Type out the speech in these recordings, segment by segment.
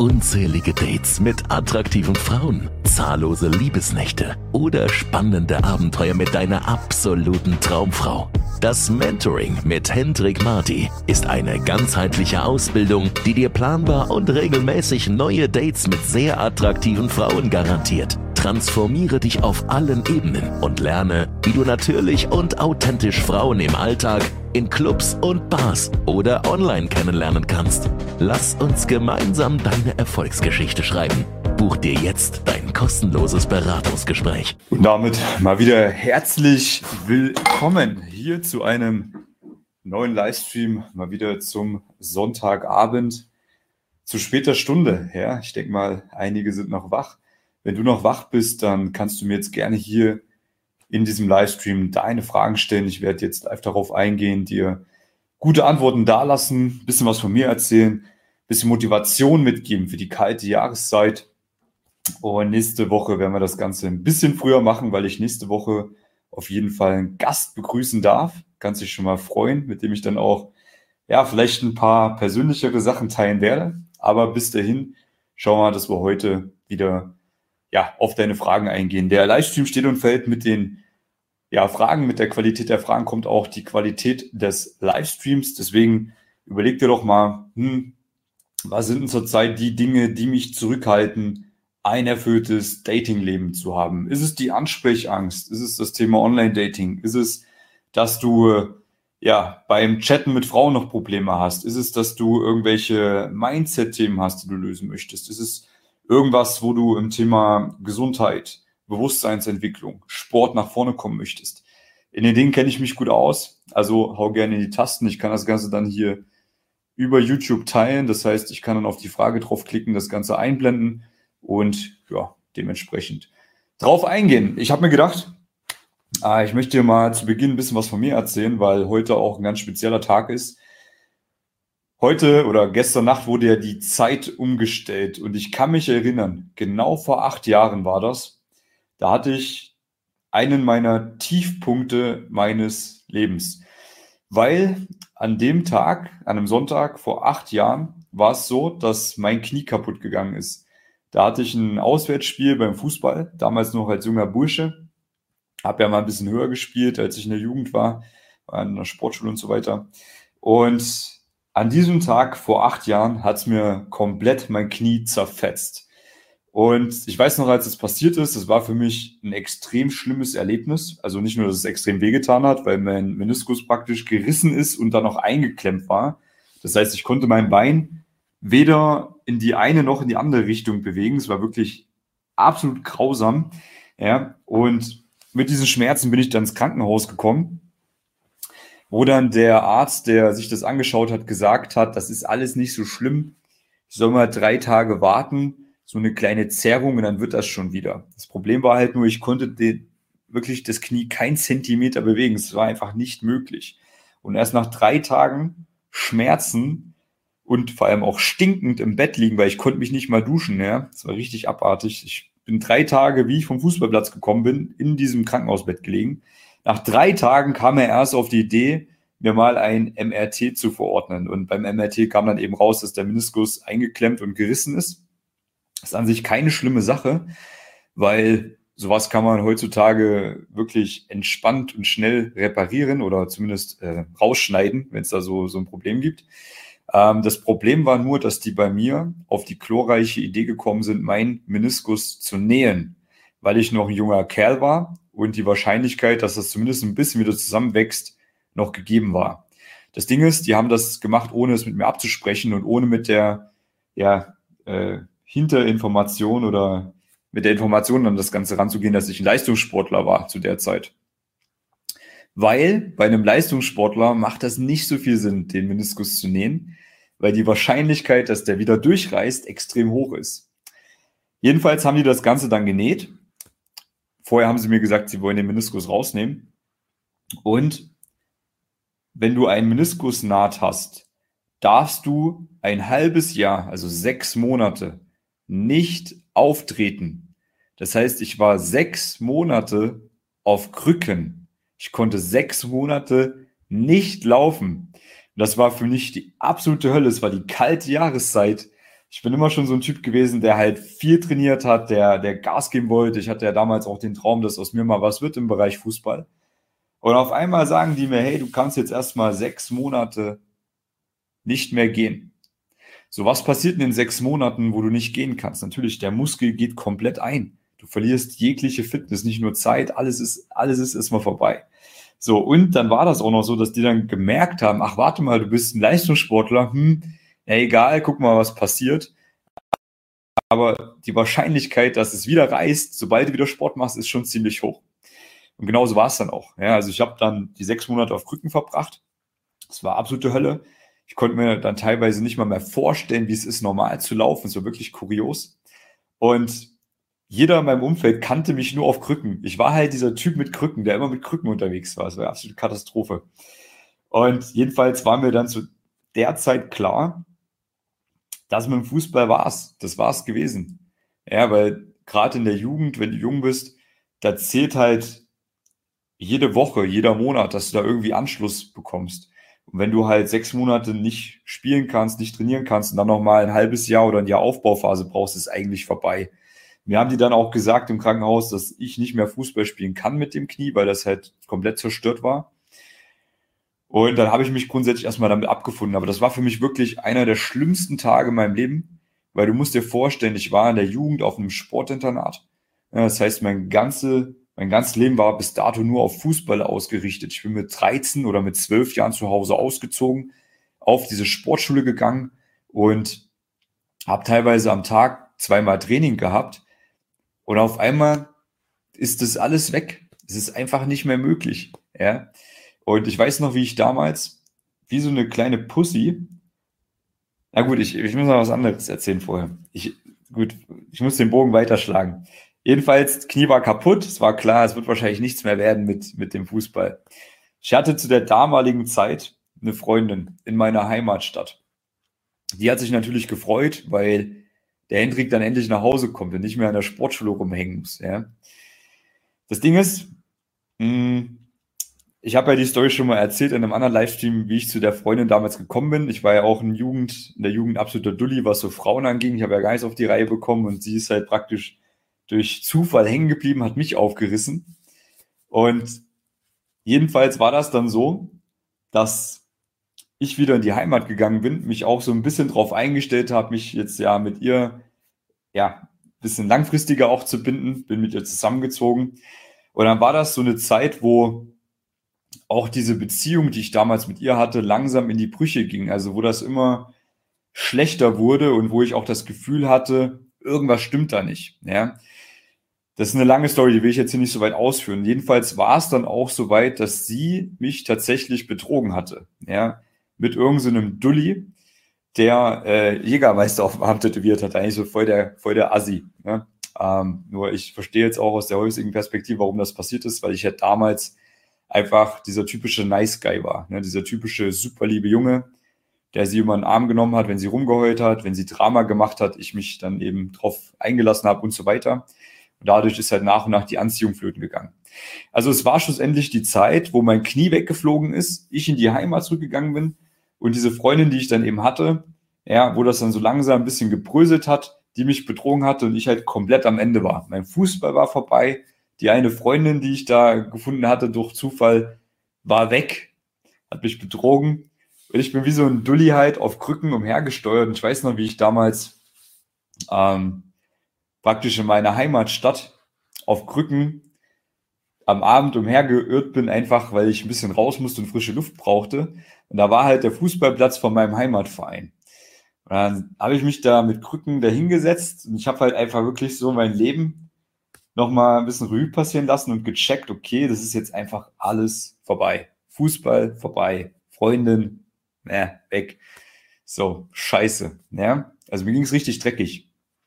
Unzählige Dates mit attraktiven Frauen, zahllose Liebesnächte oder spannende Abenteuer mit deiner absoluten Traumfrau. Das Mentoring mit Hendrik Marty ist eine ganzheitliche Ausbildung, die dir planbar und regelmäßig neue Dates mit sehr attraktiven Frauen garantiert. Transformiere dich auf allen Ebenen und lerne, wie du natürlich und authentisch Frauen im Alltag, in Clubs und Bars oder online kennenlernen kannst. Lass uns gemeinsam deine Erfolgsgeschichte schreiben. Buch dir jetzt dein kostenloses Beratungsgespräch. Und damit mal wieder herzlich willkommen hier zu einem neuen Livestream, mal wieder zum Sonntagabend, zu später Stunde. Ja, ich denke mal, einige sind noch wach. Wenn du noch wach bist, dann kannst du mir jetzt gerne hier in diesem Livestream deine Fragen stellen. Ich werde jetzt live darauf eingehen, dir gute Antworten dalassen, ein bisschen was von mir erzählen, ein bisschen Motivation mitgeben für die kalte Jahreszeit. Und nächste Woche werden wir das Ganze ein bisschen früher machen, weil ich nächste Woche auf jeden Fall einen Gast begrüßen darf. Kannst dich schon mal freuen, mit dem ich dann auch vielleicht ein paar persönlichere Sachen teilen werde. Aber bis dahin schauen wir mal, dass wir heute wieder auf deine Fragen eingehen. Der Livestream steht und fällt mit den Fragen. Mit der Qualität der Fragen kommt auch die Qualität des Livestreams. Deswegen überleg dir doch mal, was sind denn zurzeit die Dinge, die mich zurückhalten, ein erfülltes Datingleben zu haben? Ist es die Ansprechangst? Ist es das Thema Online-Dating? Ist es, dass du beim Chatten mit Frauen noch Probleme hast? Ist es, dass du irgendwelche Mindset-Themen hast, die du lösen möchtest? Ist es irgendwas, wo du im Thema Gesundheit, Bewusstseinsentwicklung, Sport nach vorne kommen möchtest? In den Dingen kenne ich mich gut aus, also hau gerne in die Tasten. Ich kann das Ganze dann hier über YouTube teilen. Das heißt, ich kann dann auf die Frage draufklicken, das Ganze einblenden und dementsprechend drauf eingehen. Ich habe mir gedacht, ich möchte dir mal zu Beginn ein bisschen was von mir erzählen, weil heute auch ein ganz spezieller Tag ist. Heute oder gestern Nacht wurde ja die Zeit umgestellt und ich kann mich erinnern, genau vor 8 Jahren war das. Da hatte ich einen meiner Tiefpunkte meines Lebens, weil an dem Tag, an einem Sonntag vor 8 Jahren, war es so, dass mein Knie kaputt gegangen ist. Da hatte ich ein Auswärtsspiel beim Fußball, damals noch als junger Bursche. Habe ja mal ein bisschen höher gespielt, als ich in der Jugend war in der Sportschule und so weiter. Und an diesem Tag vor 8 Jahren hat es mir komplett mein Knie zerfetzt. Und ich weiß noch, als es passiert ist, das war für mich ein extrem schlimmes Erlebnis. Also nicht nur, dass es extrem wehgetan hat, weil mein Meniskus praktisch gerissen ist und dann noch eingeklemmt war. Das heißt, ich konnte mein Bein weder in die eine noch in die andere Richtung bewegen. Es war wirklich absolut grausam. Ja, und mit diesen Schmerzen bin ich dann ins Krankenhaus gekommen, wo dann der Arzt, der sich das angeschaut hat, gesagt hat, das ist alles nicht so schlimm. Ich soll mal 3 Tage warten, so eine kleine Zerrung und dann wird das schon wieder. Das Problem war halt nur, ich konnte wirklich das Knie kein Zentimeter bewegen. Es war einfach nicht möglich. Und erst nach 3 Tagen Schmerzen und vor allem auch stinkend im Bett liegen, weil ich konnte mich nicht mal duschen. Ja, das war richtig abartig. Ich bin 3 Tage, wie ich vom Fußballplatz gekommen bin, in diesem Krankenhausbett gelegen. Nach 3 Tagen kam er erst auf die Idee, mir mal ein MRT zu verordnen. Und beim MRT kam dann eben raus, dass der Meniskus eingeklemmt und gerissen ist. Das ist an sich keine schlimme Sache, weil sowas kann man heutzutage wirklich entspannt und schnell reparieren oder zumindest rausschneiden, wenn es da so ein Problem gibt. Das Problem war nur, dass die bei mir auf die glorreiche Idee gekommen sind, meinen Meniskus zu nähen, weil ich noch ein junger Kerl war und die Wahrscheinlichkeit, dass das zumindest ein bisschen wieder zusammenwächst, noch gegeben war. Das Ding ist, die haben das gemacht, ohne es mit mir abzusprechen und ohne mit der Hinterinformation oder mit der Information an das Ganze ranzugehen, dass ich ein Leistungssportler war zu der Zeit. Weil bei einem Leistungssportler macht das nicht so viel Sinn, den Meniskus zu nähen, weil die Wahrscheinlichkeit, dass der wieder durchreißt, extrem hoch ist. Jedenfalls haben die das Ganze dann genäht. Vorher haben sie mir gesagt, sie wollen den Meniskus rausnehmen. Und wenn du einen Meniskusnaht hast, darfst du ein halbes Jahr, also 6 Monate, nicht auftreten. Das heißt, ich war 6 Monate auf Krücken. Ich konnte 6 Monate nicht laufen. Das war für mich die absolute Hölle. Es war die kalte Jahreszeit. Ich bin immer schon so ein Typ gewesen, der halt viel trainiert hat, der Gas geben wollte. Ich hatte ja damals auch den Traum, dass aus mir mal was wird im Bereich Fußball. Und auf einmal sagen die mir, hey, du kannst jetzt erstmal 6 Monate nicht mehr gehen. So, was passiert in den 6 Monaten, wo du nicht gehen kannst? Natürlich, der Muskel geht komplett ein. Du verlierst jegliche Fitness, nicht nur Zeit, alles ist erstmal vorbei. So, und dann war das auch noch so, dass die dann gemerkt haben, ach, warte mal, du bist ein Leistungssportler, ja, egal, guck mal, was passiert. Aber die Wahrscheinlichkeit, dass es wieder reißt, sobald du wieder Sport machst, ist schon ziemlich hoch. Und genauso war es dann auch. Ja, also ich habe dann die 6 Monate auf Krücken verbracht. Das war absolute Hölle. Ich konnte mir dann teilweise nicht mal mehr vorstellen, wie es ist, normal zu laufen. Es war wirklich kurios. Und jeder in meinem Umfeld kannte mich nur auf Krücken. Ich war halt dieser Typ mit Krücken, der immer mit Krücken unterwegs war. Das war eine absolute Katastrophe. Und jedenfalls war mir dann zu der Zeit klar, das mit dem Fußball war's. Das war's gewesen. Ja, weil gerade in der Jugend, wenn du jung bist, da zählt halt jede Woche, jeder Monat, dass du da irgendwie Anschluss bekommst. Und wenn du halt 6 Monate nicht spielen kannst, nicht trainieren kannst und dann nochmal ein halbes Jahr oder ein Jahr Aufbauphase brauchst, ist eigentlich vorbei. Mir haben die dann auch gesagt im Krankenhaus, dass ich nicht mehr Fußball spielen kann mit dem Knie, weil das halt komplett zerstört war. Und dann habe ich mich grundsätzlich erstmal damit abgefunden. Aber das war für mich wirklich einer der schlimmsten Tage in meinem Leben, weil du musst dir vorstellen, ich war in der Jugend auf einem Sportinternat. Ja, das heißt, mein ganzes Leben war bis dato nur auf Fußball ausgerichtet. Ich bin mit 13 oder mit 12 Jahren zu Hause ausgezogen, auf diese Sportschule gegangen und habe teilweise am Tag 2-mal Training gehabt. Und auf einmal ist das alles weg. Es ist einfach nicht mehr möglich. Ja. Und ich weiß noch, wie ich damals, wie so eine kleine Pussy, na gut, ich muss noch was anderes erzählen vorher. Ich muss den Bogen weiterschlagen. Jedenfalls, Knie war kaputt. Es war klar, es wird wahrscheinlich nichts mehr werden mit dem Fußball. Ich hatte zu der damaligen Zeit eine Freundin in meiner Heimatstadt. Die hat sich natürlich gefreut, weil der Hendrik dann endlich nach Hause kommt und nicht mehr an der Sportschule rumhängen muss. Ja. Das Ding ist, ich habe ja die Story schon mal erzählt in einem anderen Livestream, wie ich zu der Freundin damals gekommen bin. Ich war ja auch in der Jugend absoluter Dulli, was so Frauen anging. Ich habe ja gar nichts auf die Reihe bekommen und sie ist halt praktisch durch Zufall hängen geblieben, hat mich aufgerissen. Und jedenfalls war das dann so, dass ich wieder in die Heimat gegangen bin, mich auch so ein bisschen drauf eingestellt habe, mich jetzt ja mit ihr ein bisschen langfristiger auch zu binden, bin mit ihr zusammengezogen. Und dann war das so eine Zeit, wo auch diese Beziehung, die ich damals mit ihr hatte, langsam in die Brüche ging. Also wo das immer schlechter wurde und wo ich auch das Gefühl hatte, irgendwas stimmt da nicht. Ja. Das ist eine lange Story, die will ich jetzt hier nicht so weit ausführen. Jedenfalls war es dann auch so weit, dass sie mich tatsächlich betrogen hatte. Ja. Mit irgendeinem Dulli, der Jägermeister auf dem Arm tätowiert hat. Eigentlich so voll der Assi. Ne? Nur ich verstehe jetzt auch aus der heutigen Perspektive, warum das passiert ist, weil ich halt damals einfach dieser typische Nice Guy war. Ne? Dieser typische super liebe Junge, der sie über den Arm genommen hat, wenn sie rumgeheult hat, wenn sie Drama gemacht hat, ich mich dann eben drauf eingelassen habe und so weiter. Und dadurch ist halt nach und nach die Anziehung flöten gegangen. Also es war schlussendlich die Zeit, wo mein Knie weggeflogen ist, ich in die Heimat zurückgegangen bin und diese Freundin, die ich dann eben hatte, ja, wo das dann so langsam ein bisschen gebröselt hat, die mich betrogen hatte und ich halt komplett am Ende war. Mein Fußball war vorbei, die eine Freundin, die ich da gefunden hatte durch Zufall, war weg, hat mich betrogen und ich bin wie so ein Dulli halt auf Krücken umhergesteuert und ich weiß noch, wie ich damals praktisch in meiner Heimatstadt auf Krücken am Abend umhergeirrt bin, einfach weil ich ein bisschen raus musste und frische Luft brauchte. Und da war halt der Fußballplatz von meinem Heimatverein. Und dann habe ich mich da mit Krücken dahingesetzt und ich habe halt einfach wirklich so mein Leben nochmal ein bisschen Revue passieren lassen und gecheckt, okay, das ist jetzt einfach alles vorbei. Fußball vorbei, Freundin, weg. So, scheiße. Ja? Also mir ging es richtig dreckig.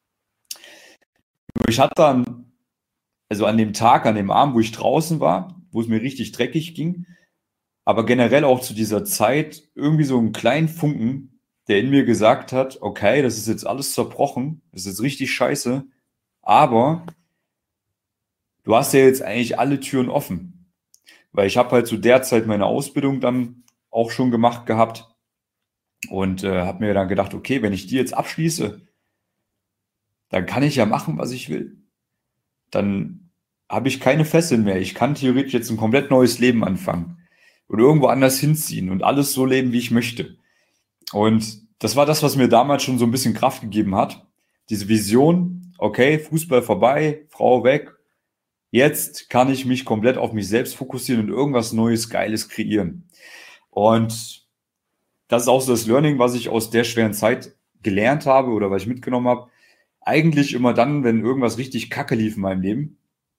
Ich hatte dann, also an dem Tag, an dem Abend, wo ich draußen war, wo es mir richtig dreckig ging, aber generell auch zu dieser Zeit irgendwie so einen kleinen Funken, der in mir gesagt hat, okay, das ist jetzt alles zerbrochen, das ist jetzt richtig scheiße, aber du hast ja jetzt eigentlich alle Türen offen. Weil ich habe halt zu der Zeit meine Ausbildung dann auch schon gemacht gehabt und habe mir dann gedacht, okay, wenn ich die jetzt abschließe dann kann ich ja machen, was ich will. Dann habe ich keine Fesseln mehr. Ich kann theoretisch jetzt ein komplett neues Leben anfangen oder irgendwo anders hinziehen und alles so leben, wie ich möchte. Und das war das, was mir damals schon so ein bisschen Kraft gegeben hat. Diese Vision, okay, Fußball vorbei, Frau weg. Jetzt kann ich mich komplett auf mich selbst fokussieren und irgendwas Neues, Geiles kreieren. Und das ist auch so das Learning, was ich aus der schweren Zeit gelernt habe oder was ich mitgenommen habe. Eigentlich immer dann, wenn irgendwas richtig kacke lief in meinem Leben,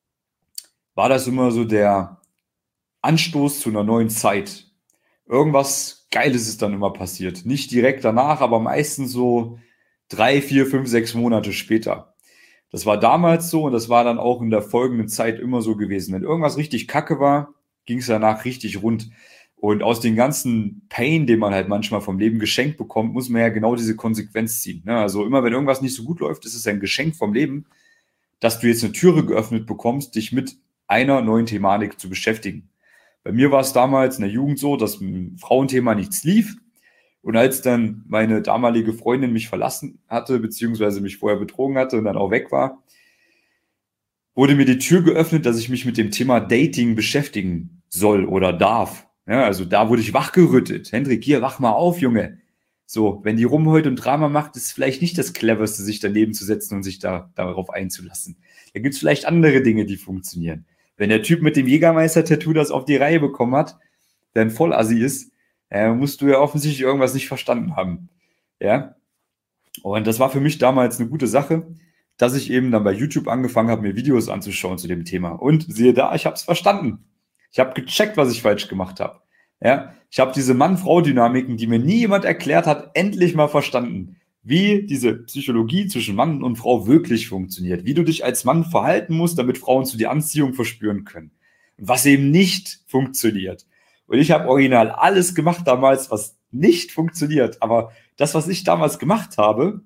war das immer so der Anstoß zu einer neuen Zeit. Irgendwas Geiles ist dann immer passiert. Nicht direkt danach, aber meistens so 3, 4, 5, 6 Monate später. Das war damals so und das war dann auch in der folgenden Zeit immer so gewesen. Wenn irgendwas richtig kacke war, ging es danach richtig rund. Und aus den ganzen Pain, den man halt manchmal vom Leben geschenkt bekommt, muss man ja genau diese Konsequenz ziehen. Ne? Also immer, wenn irgendwas nicht so gut läuft, ist es ein Geschenk vom Leben, dass du jetzt eine Türe geöffnet bekommst, dich mit einer neuen Thematik zu beschäftigen. Bei mir war es damals in der Jugend so, dass mit dem Frauenthema nichts lief. Und als dann meine damalige Freundin mich verlassen hatte, beziehungsweise mich vorher betrogen hatte und dann auch weg war, wurde mir die Tür geöffnet, dass ich mich mit dem Thema Dating beschäftigen soll oder darf. Ja, also da wurde ich wachgerüttelt. Hendrik, hier, wach mal auf, Junge. So, wenn die rumheult und Drama macht, ist es vielleicht nicht das Cleverste, sich daneben zu setzen und sich darauf einzulassen. Da gibt es vielleicht andere Dinge, die funktionieren. Wenn der Typ mit dem Jägermeister-Tattoo das auf die Reihe bekommen hat, der ein Vollassi ist, musst du ja offensichtlich irgendwas nicht verstanden haben. Ja. Und das war für mich damals eine gute Sache, dass ich eben dann bei YouTube angefangen habe, mir Videos anzuschauen zu dem Thema. Und siehe da, ich habe es verstanden. Ich habe gecheckt, was ich falsch gemacht habe. Ja, ich habe diese Mann-Frau-Dynamiken, die mir nie jemand erklärt hat, endlich mal verstanden, wie diese Psychologie zwischen Mann und Frau wirklich funktioniert, wie du dich als Mann verhalten musst, damit Frauen zu dir Anziehung verspüren können. Und was eben nicht funktioniert. Und ich habe original alles gemacht damals, was nicht funktioniert. Aber das, was ich damals gemacht habe,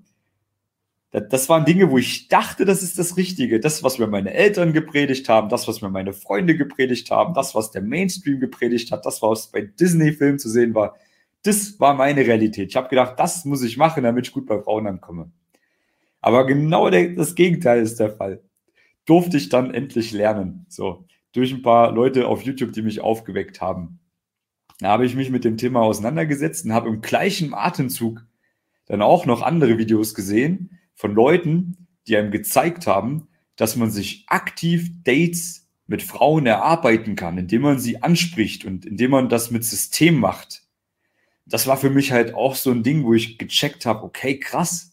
das waren Dinge, wo ich dachte, das ist das Richtige. Das, was mir meine Eltern gepredigt haben, das, was mir meine Freunde gepredigt haben, das, was der Mainstream gepredigt hat, das, was bei Disney-Filmen zu sehen war, das war meine Realität. Ich habe gedacht, das muss ich machen, damit ich gut bei Frauen ankomme. Aber genau das Gegenteil ist der Fall. Durfte ich dann endlich lernen. So, durch ein paar Leute auf YouTube, die mich aufgeweckt haben. Da habe ich mich mit dem Thema auseinandergesetzt und habe im gleichen Atemzug dann auch noch andere Videos gesehen von Leuten, die einem gezeigt haben, dass man sich aktiv Dates mit Frauen erarbeiten kann, indem man sie anspricht und indem man das mit System macht. Das war für mich halt auch so ein Ding, wo ich gecheckt habe, okay, krass,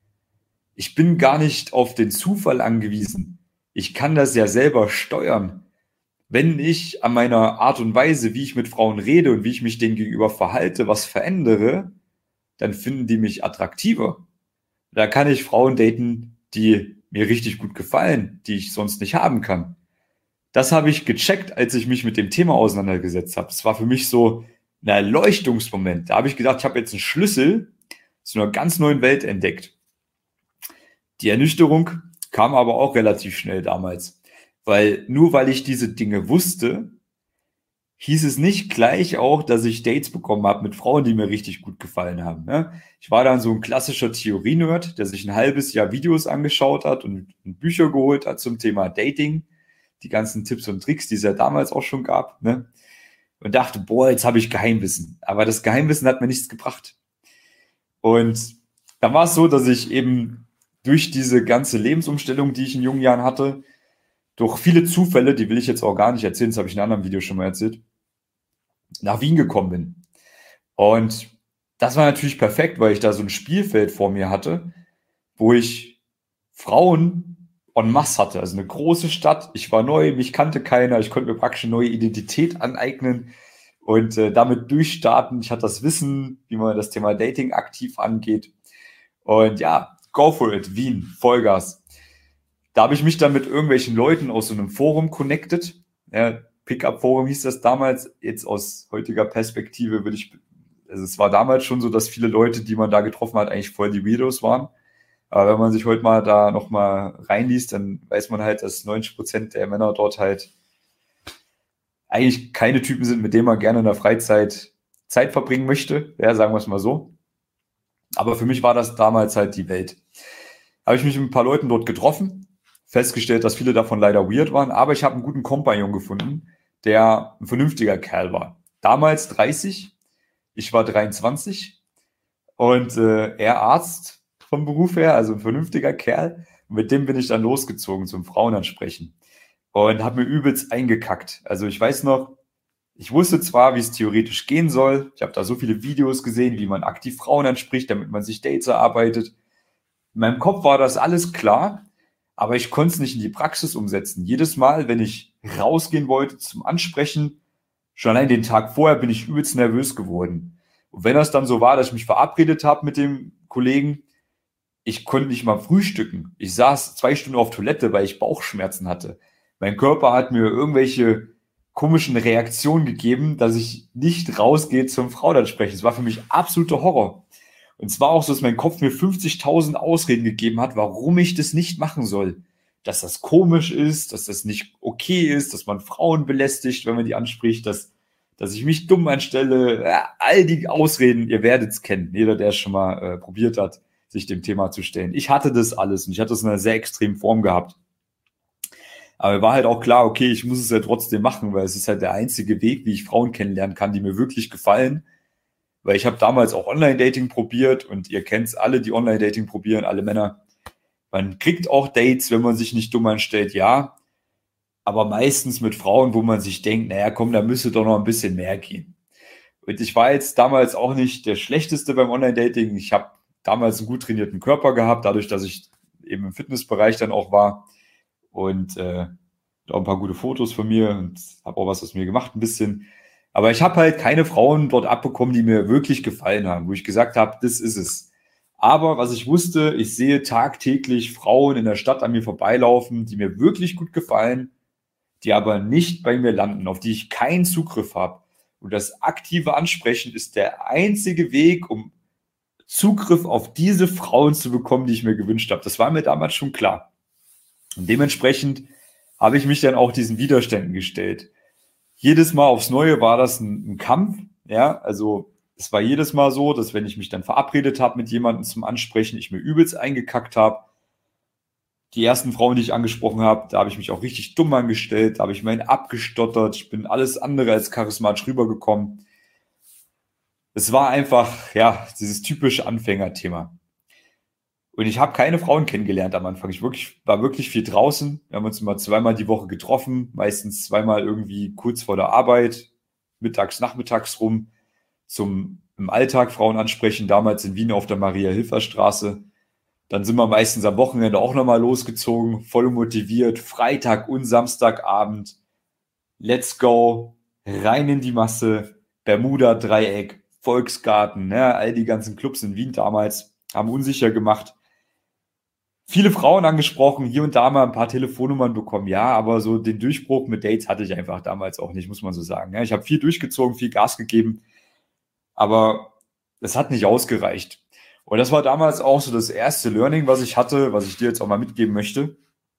ich bin gar nicht auf den Zufall angewiesen. Ich kann das ja selber steuern. Wenn ich an meiner Art und Weise, wie ich mit Frauen rede und wie ich mich denen gegenüber verhalte, was verändere, dann finden die mich attraktiver. Da kann ich Frauen daten, die mir richtig gut gefallen, die ich sonst nicht haben kann. Das habe ich gecheckt, als ich mich mit dem Thema auseinandergesetzt habe. Es war für mich so ein Erleuchtungsmoment. Da habe ich gedacht, ich habe jetzt einen Schlüssel zu einer ganz neuen Welt entdeckt. Die Ernüchterung kam aber auch relativ schnell damals. Weil nur weil ich diese Dinge wusste, hieß es nicht gleich auch, dass ich Dates bekommen habe mit Frauen, die mir richtig gut gefallen haben. Ne? Ich war dann so ein klassischer Theorie-Nerd, der sich ein halbes Jahr Videos angeschaut hat und Bücher geholt hat zum Thema Dating. Die ganzen Tipps und Tricks, die es ja damals auch schon gab. Ne? Und dachte, boah, jetzt habe ich Geheimwissen. Aber das Geheimwissen hat mir nichts gebracht. Und dann war es so, dass ich eben durch diese ganze Lebensumstellung, die ich in jungen Jahren hatte, durch viele Zufälle, die will ich jetzt auch gar nicht erzählen, das habe ich in einem anderen Video schon mal erzählt, nach Wien gekommen bin. Und das war natürlich perfekt, weil ich da so ein Spielfeld vor mir hatte, wo ich Frauen en masse hatte. Also eine große Stadt, ich war neu, mich kannte keiner, ich konnte mir praktisch eine neue Identität aneignen und damit durchstarten. Ich hatte das Wissen, wie man das Thema Dating aktiv angeht. Und ja, go for it, Wien, Vollgas. Da habe ich mich dann mit irgendwelchen Leuten aus so einem Forum connected. Ja, Pickup-Forum hieß das damals. Jetzt aus heutiger Perspektive also es war damals schon so, dass viele Leute, die man da getroffen hat, eigentlich voll die Weirdos waren. Aber wenn man sich heute mal da nochmal reinliest, dann weiß man halt, dass 90% der Männer dort halt eigentlich keine Typen sind, mit denen man gerne in der Freizeit Zeit verbringen möchte. Ja, sagen wir es mal so. Aber für mich war das damals halt die Welt. habe ich mich mit ein paar Leuten dort getroffen, festgestellt, dass viele davon leider weird waren, aber ich habe einen guten Kompagnon gefunden, der ein vernünftiger Kerl war. Damals 30, ich war 23 und er Arzt vom Beruf her, also ein vernünftiger Kerl. Und mit dem bin ich dann losgezogen zum Frauenansprechen und habe mir übelst eingekackt. Also ich weiß noch, ich wusste zwar, wie es theoretisch gehen soll. Ich habe da so viele Videos gesehen, wie man aktiv Frauen anspricht, damit man sich Dates erarbeitet. In meinem Kopf war das alles klar, aber ich konnte es nicht in die Praxis umsetzen. Jedes Mal, wenn ich rausgehen wollte zum Ansprechen, schon allein den Tag vorher bin ich übelst nervös geworden. Und wenn das dann so war, dass ich mich verabredet habe mit dem Kollegen, ich konnte nicht mal frühstücken. Ich saß 2 Stunden auf Toilette, weil ich Bauchschmerzen hatte. Mein Körper hat mir irgendwelche komischen Reaktionen gegeben, dass ich nicht rausgehe zum Frauenansprechen. Es war für mich absoluter Horror. Und zwar auch so, dass mein Kopf mir 50.000 Ausreden gegeben hat, warum ich das nicht machen soll. Dass das komisch ist, dass das nicht okay ist, dass man Frauen belästigt, wenn man die anspricht, dass ich mich dumm anstelle. Ja, all die Ausreden, ihr werdet es kennen. Jeder, der es schon mal probiert hat, sich dem Thema zu stellen. Ich hatte das alles und ich hatte es in einer sehr extremen Form gehabt. Aber war halt auch klar, okay, ich muss es ja trotzdem machen, weil es ist halt der einzige Weg, wie ich Frauen kennenlernen kann, die mir wirklich gefallen. Weil ich habe damals auch Online-Dating probiert und ihr kennt es alle, die Online-Dating probieren, alle Männer. Man kriegt auch Dates, wenn man sich nicht dumm anstellt, ja. Aber meistens mit Frauen, wo man sich denkt, naja, komm, da müsste doch noch ein bisschen mehr gehen. Und ich war jetzt damals auch nicht der Schlechteste beim Online-Dating. Ich habe damals einen gut trainierten Körper gehabt, dadurch, dass ich eben im Fitnessbereich dann auch war. Und auch ein paar gute Fotos von mir und habe auch was aus mir gemacht ein bisschen. Aber ich habe halt keine Frauen dort abbekommen, die mir wirklich gefallen haben, wo ich gesagt habe, das ist es. Aber was ich wusste, ich sehe tagtäglich Frauen in der Stadt an mir vorbeilaufen, die mir wirklich gut gefallen, die aber nicht bei mir landen, auf die ich keinen Zugriff habe. Und das aktive Ansprechen ist der einzige Weg, um Zugriff auf diese Frauen zu bekommen, die ich mir gewünscht habe. Das war mir damals schon klar. Und dementsprechend habe ich mich dann auch diesen Widerständen gestellt. Jedes Mal aufs Neue war das ein Kampf. Ja, also es war jedes Mal so, dass wenn ich mich dann verabredet habe mit jemandem zum Ansprechen, ich mir übelst eingekackt habe. Die ersten Frauen, die ich angesprochen habe, da habe ich mich auch richtig dumm angestellt, da habe ich meinen abgestottert, ich bin alles andere als charismatisch rübergekommen. Es war einfach, ja, dieses typische Anfängerthema. Und ich habe keine Frauen kennengelernt am Anfang. Ich war wirklich viel draußen. Wir haben uns immer 2-mal die Woche getroffen, meistens 2-mal irgendwie kurz vor der Arbeit, mittags, nachmittags rum, zum im Alltag Frauen ansprechen, damals in Wien auf der Maria-Hilfer-Straße. Dann sind wir meistens am Wochenende auch nochmal losgezogen, voll motiviert, Freitag und Samstagabend. Let's go, rein in die Masse, Bermuda-Dreieck, Volksgarten, ne, all die ganzen Clubs in Wien damals haben unsicher gemacht. Viele Frauen angesprochen, hier und da mal ein paar Telefonnummern bekommen, ja, aber so den Durchbruch mit Dates hatte ich einfach damals auch nicht, muss man so sagen. Ja, ich habe viel durchgezogen, viel Gas gegeben, aber es hat nicht ausgereicht. Und das war damals auch so das erste Learning, was ich hatte, was ich dir jetzt auch mal mitgeben möchte.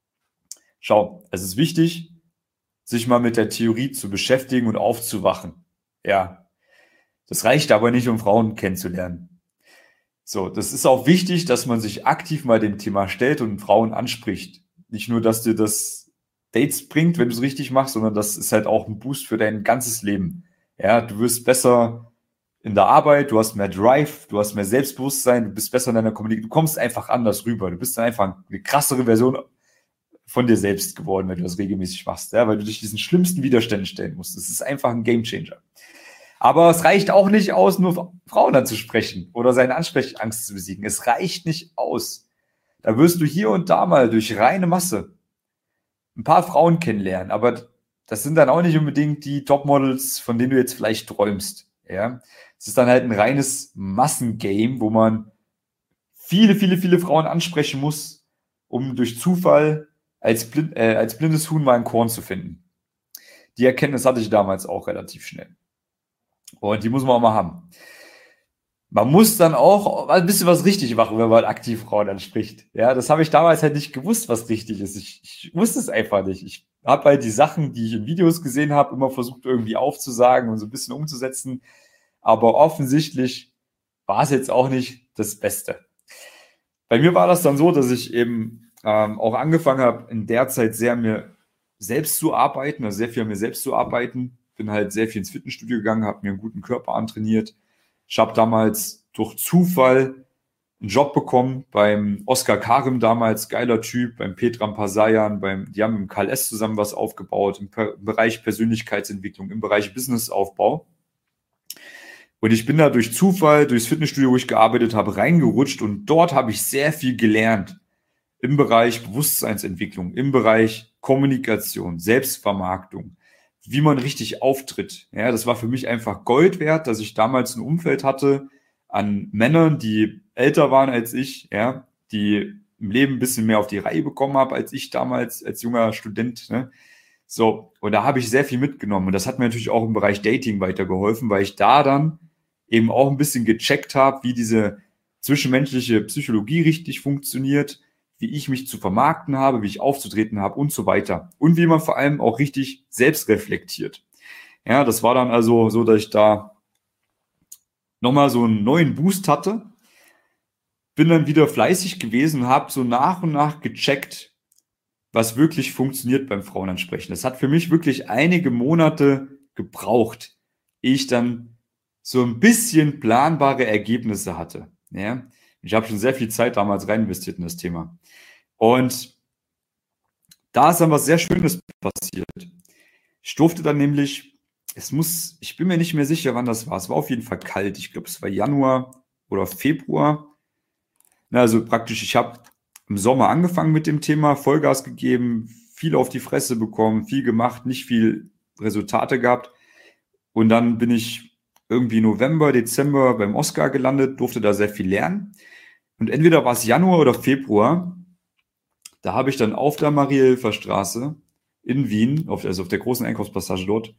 Schau, es ist wichtig, sich mal mit der Theorie zu beschäftigen und aufzuwachen. Ja, das reicht aber nicht, um Frauen kennenzulernen. So, das ist auch wichtig, dass man sich aktiv mal dem Thema stellt und Frauen anspricht. Nicht nur, dass dir das Dates bringt, wenn du es richtig machst, sondern das ist halt auch ein Boost für dein ganzes Leben. Ja, du wirst besser in der Arbeit, du hast mehr Drive, du hast mehr Selbstbewusstsein, du bist besser in deiner Kommunikation, du kommst einfach anders rüber. Du bist dann einfach eine krassere Version von dir selbst geworden, wenn du das regelmäßig machst, ja, weil du dich diesen schlimmsten Widerständen stellen musst. Das ist einfach ein Gamechanger. Aber es reicht auch nicht aus, nur Frauen anzusprechen oder seine Ansprechangst zu besiegen. Es reicht nicht aus. Da wirst du hier und da mal durch reine Masse ein paar Frauen kennenlernen, aber das sind dann auch nicht unbedingt die Topmodels, von denen du jetzt vielleicht träumst. Ja, es ist dann halt ein reines Massengame, wo man viele, viele, viele Frauen ansprechen muss, um durch Zufall als blindes Huhn mal ein Korn zu finden. Die Erkenntnis hatte ich damals auch relativ schnell. Und die muss man auch mal haben. Man muss dann auch ein bisschen was richtig machen, wenn man aktiv Frauen anspricht. Ja, das habe ich damals halt nicht gewusst, was richtig ist. Ich wusste es einfach nicht. Ich habe halt die Sachen, die ich in Videos gesehen habe, immer versucht irgendwie aufzusagen und so ein bisschen umzusetzen. Aber offensichtlich war es jetzt auch nicht das Beste. bei mir war das dann so, dass ich eben auch angefangen habe, in der Zeit sehr mir selbst zu arbeiten, also sehr viel an mir selbst zu arbeiten. Bin halt sehr viel ins Fitnessstudio gegangen, habe mir einen guten Körper antrainiert. Ich habe damals durch Zufall einen Job bekommen beim Oskar Karim damals, geiler Typ, beim Petram Pasayan, die haben mit dem KLS zusammen was aufgebaut, im Bereich Persönlichkeitsentwicklung, im Bereich Businessaufbau. Und ich bin da durch Zufall, durchs Fitnessstudio, wo ich gearbeitet habe, reingerutscht und dort habe ich sehr viel gelernt im Bereich Bewusstseinsentwicklung, im Bereich Kommunikation, Selbstvermarktung, wie man richtig auftritt. Ja, das war für mich einfach Gold wert, dass ich damals ein Umfeld hatte an Männern, die älter waren als ich, ja, die im Leben ein bisschen mehr auf die Reihe bekommen haben, als ich damals als junger Student. Ne? So, und da habe ich sehr viel mitgenommen. Und das hat mir natürlich auch im Bereich Dating weitergeholfen, weil ich da dann eben auch ein bisschen gecheckt habe, wie diese zwischenmenschliche Psychologie richtig funktioniert, wie ich mich zu vermarkten habe, wie ich aufzutreten habe und so weiter. Und wie man vor allem auch richtig selbst reflektiert. Ja, das war dann also so, dass ich da nochmal so einen neuen Boost hatte. Bin dann wieder fleißig gewesen und habe so nach und nach gecheckt, was wirklich funktioniert beim Frauenansprechen. Das hat für mich wirklich einige Monate gebraucht, ehe ich dann so ein bisschen planbare Ergebnisse hatte. Ja? Ich habe schon sehr viel Zeit damals rein investiert in das Thema. Und da ist dann was sehr Schönes passiert. Ich durfte dann nämlich, ich bin mir nicht mehr sicher, wann das war. Es war auf jeden Fall kalt. Ich glaube, es war Januar oder Februar. Also praktisch, ich habe im Sommer angefangen mit dem Thema, Vollgas gegeben, viel auf die Fresse bekommen, viel gemacht, nicht viel Resultate gehabt. Und dann bin ich irgendwie November, Dezember beim Oskar gelandet, durfte da sehr viel lernen. Und entweder war es Januar oder Februar, da habe ich dann auf der Marie-Hilfer-Straße in Wien, also auf der großen Einkaufspassage dort,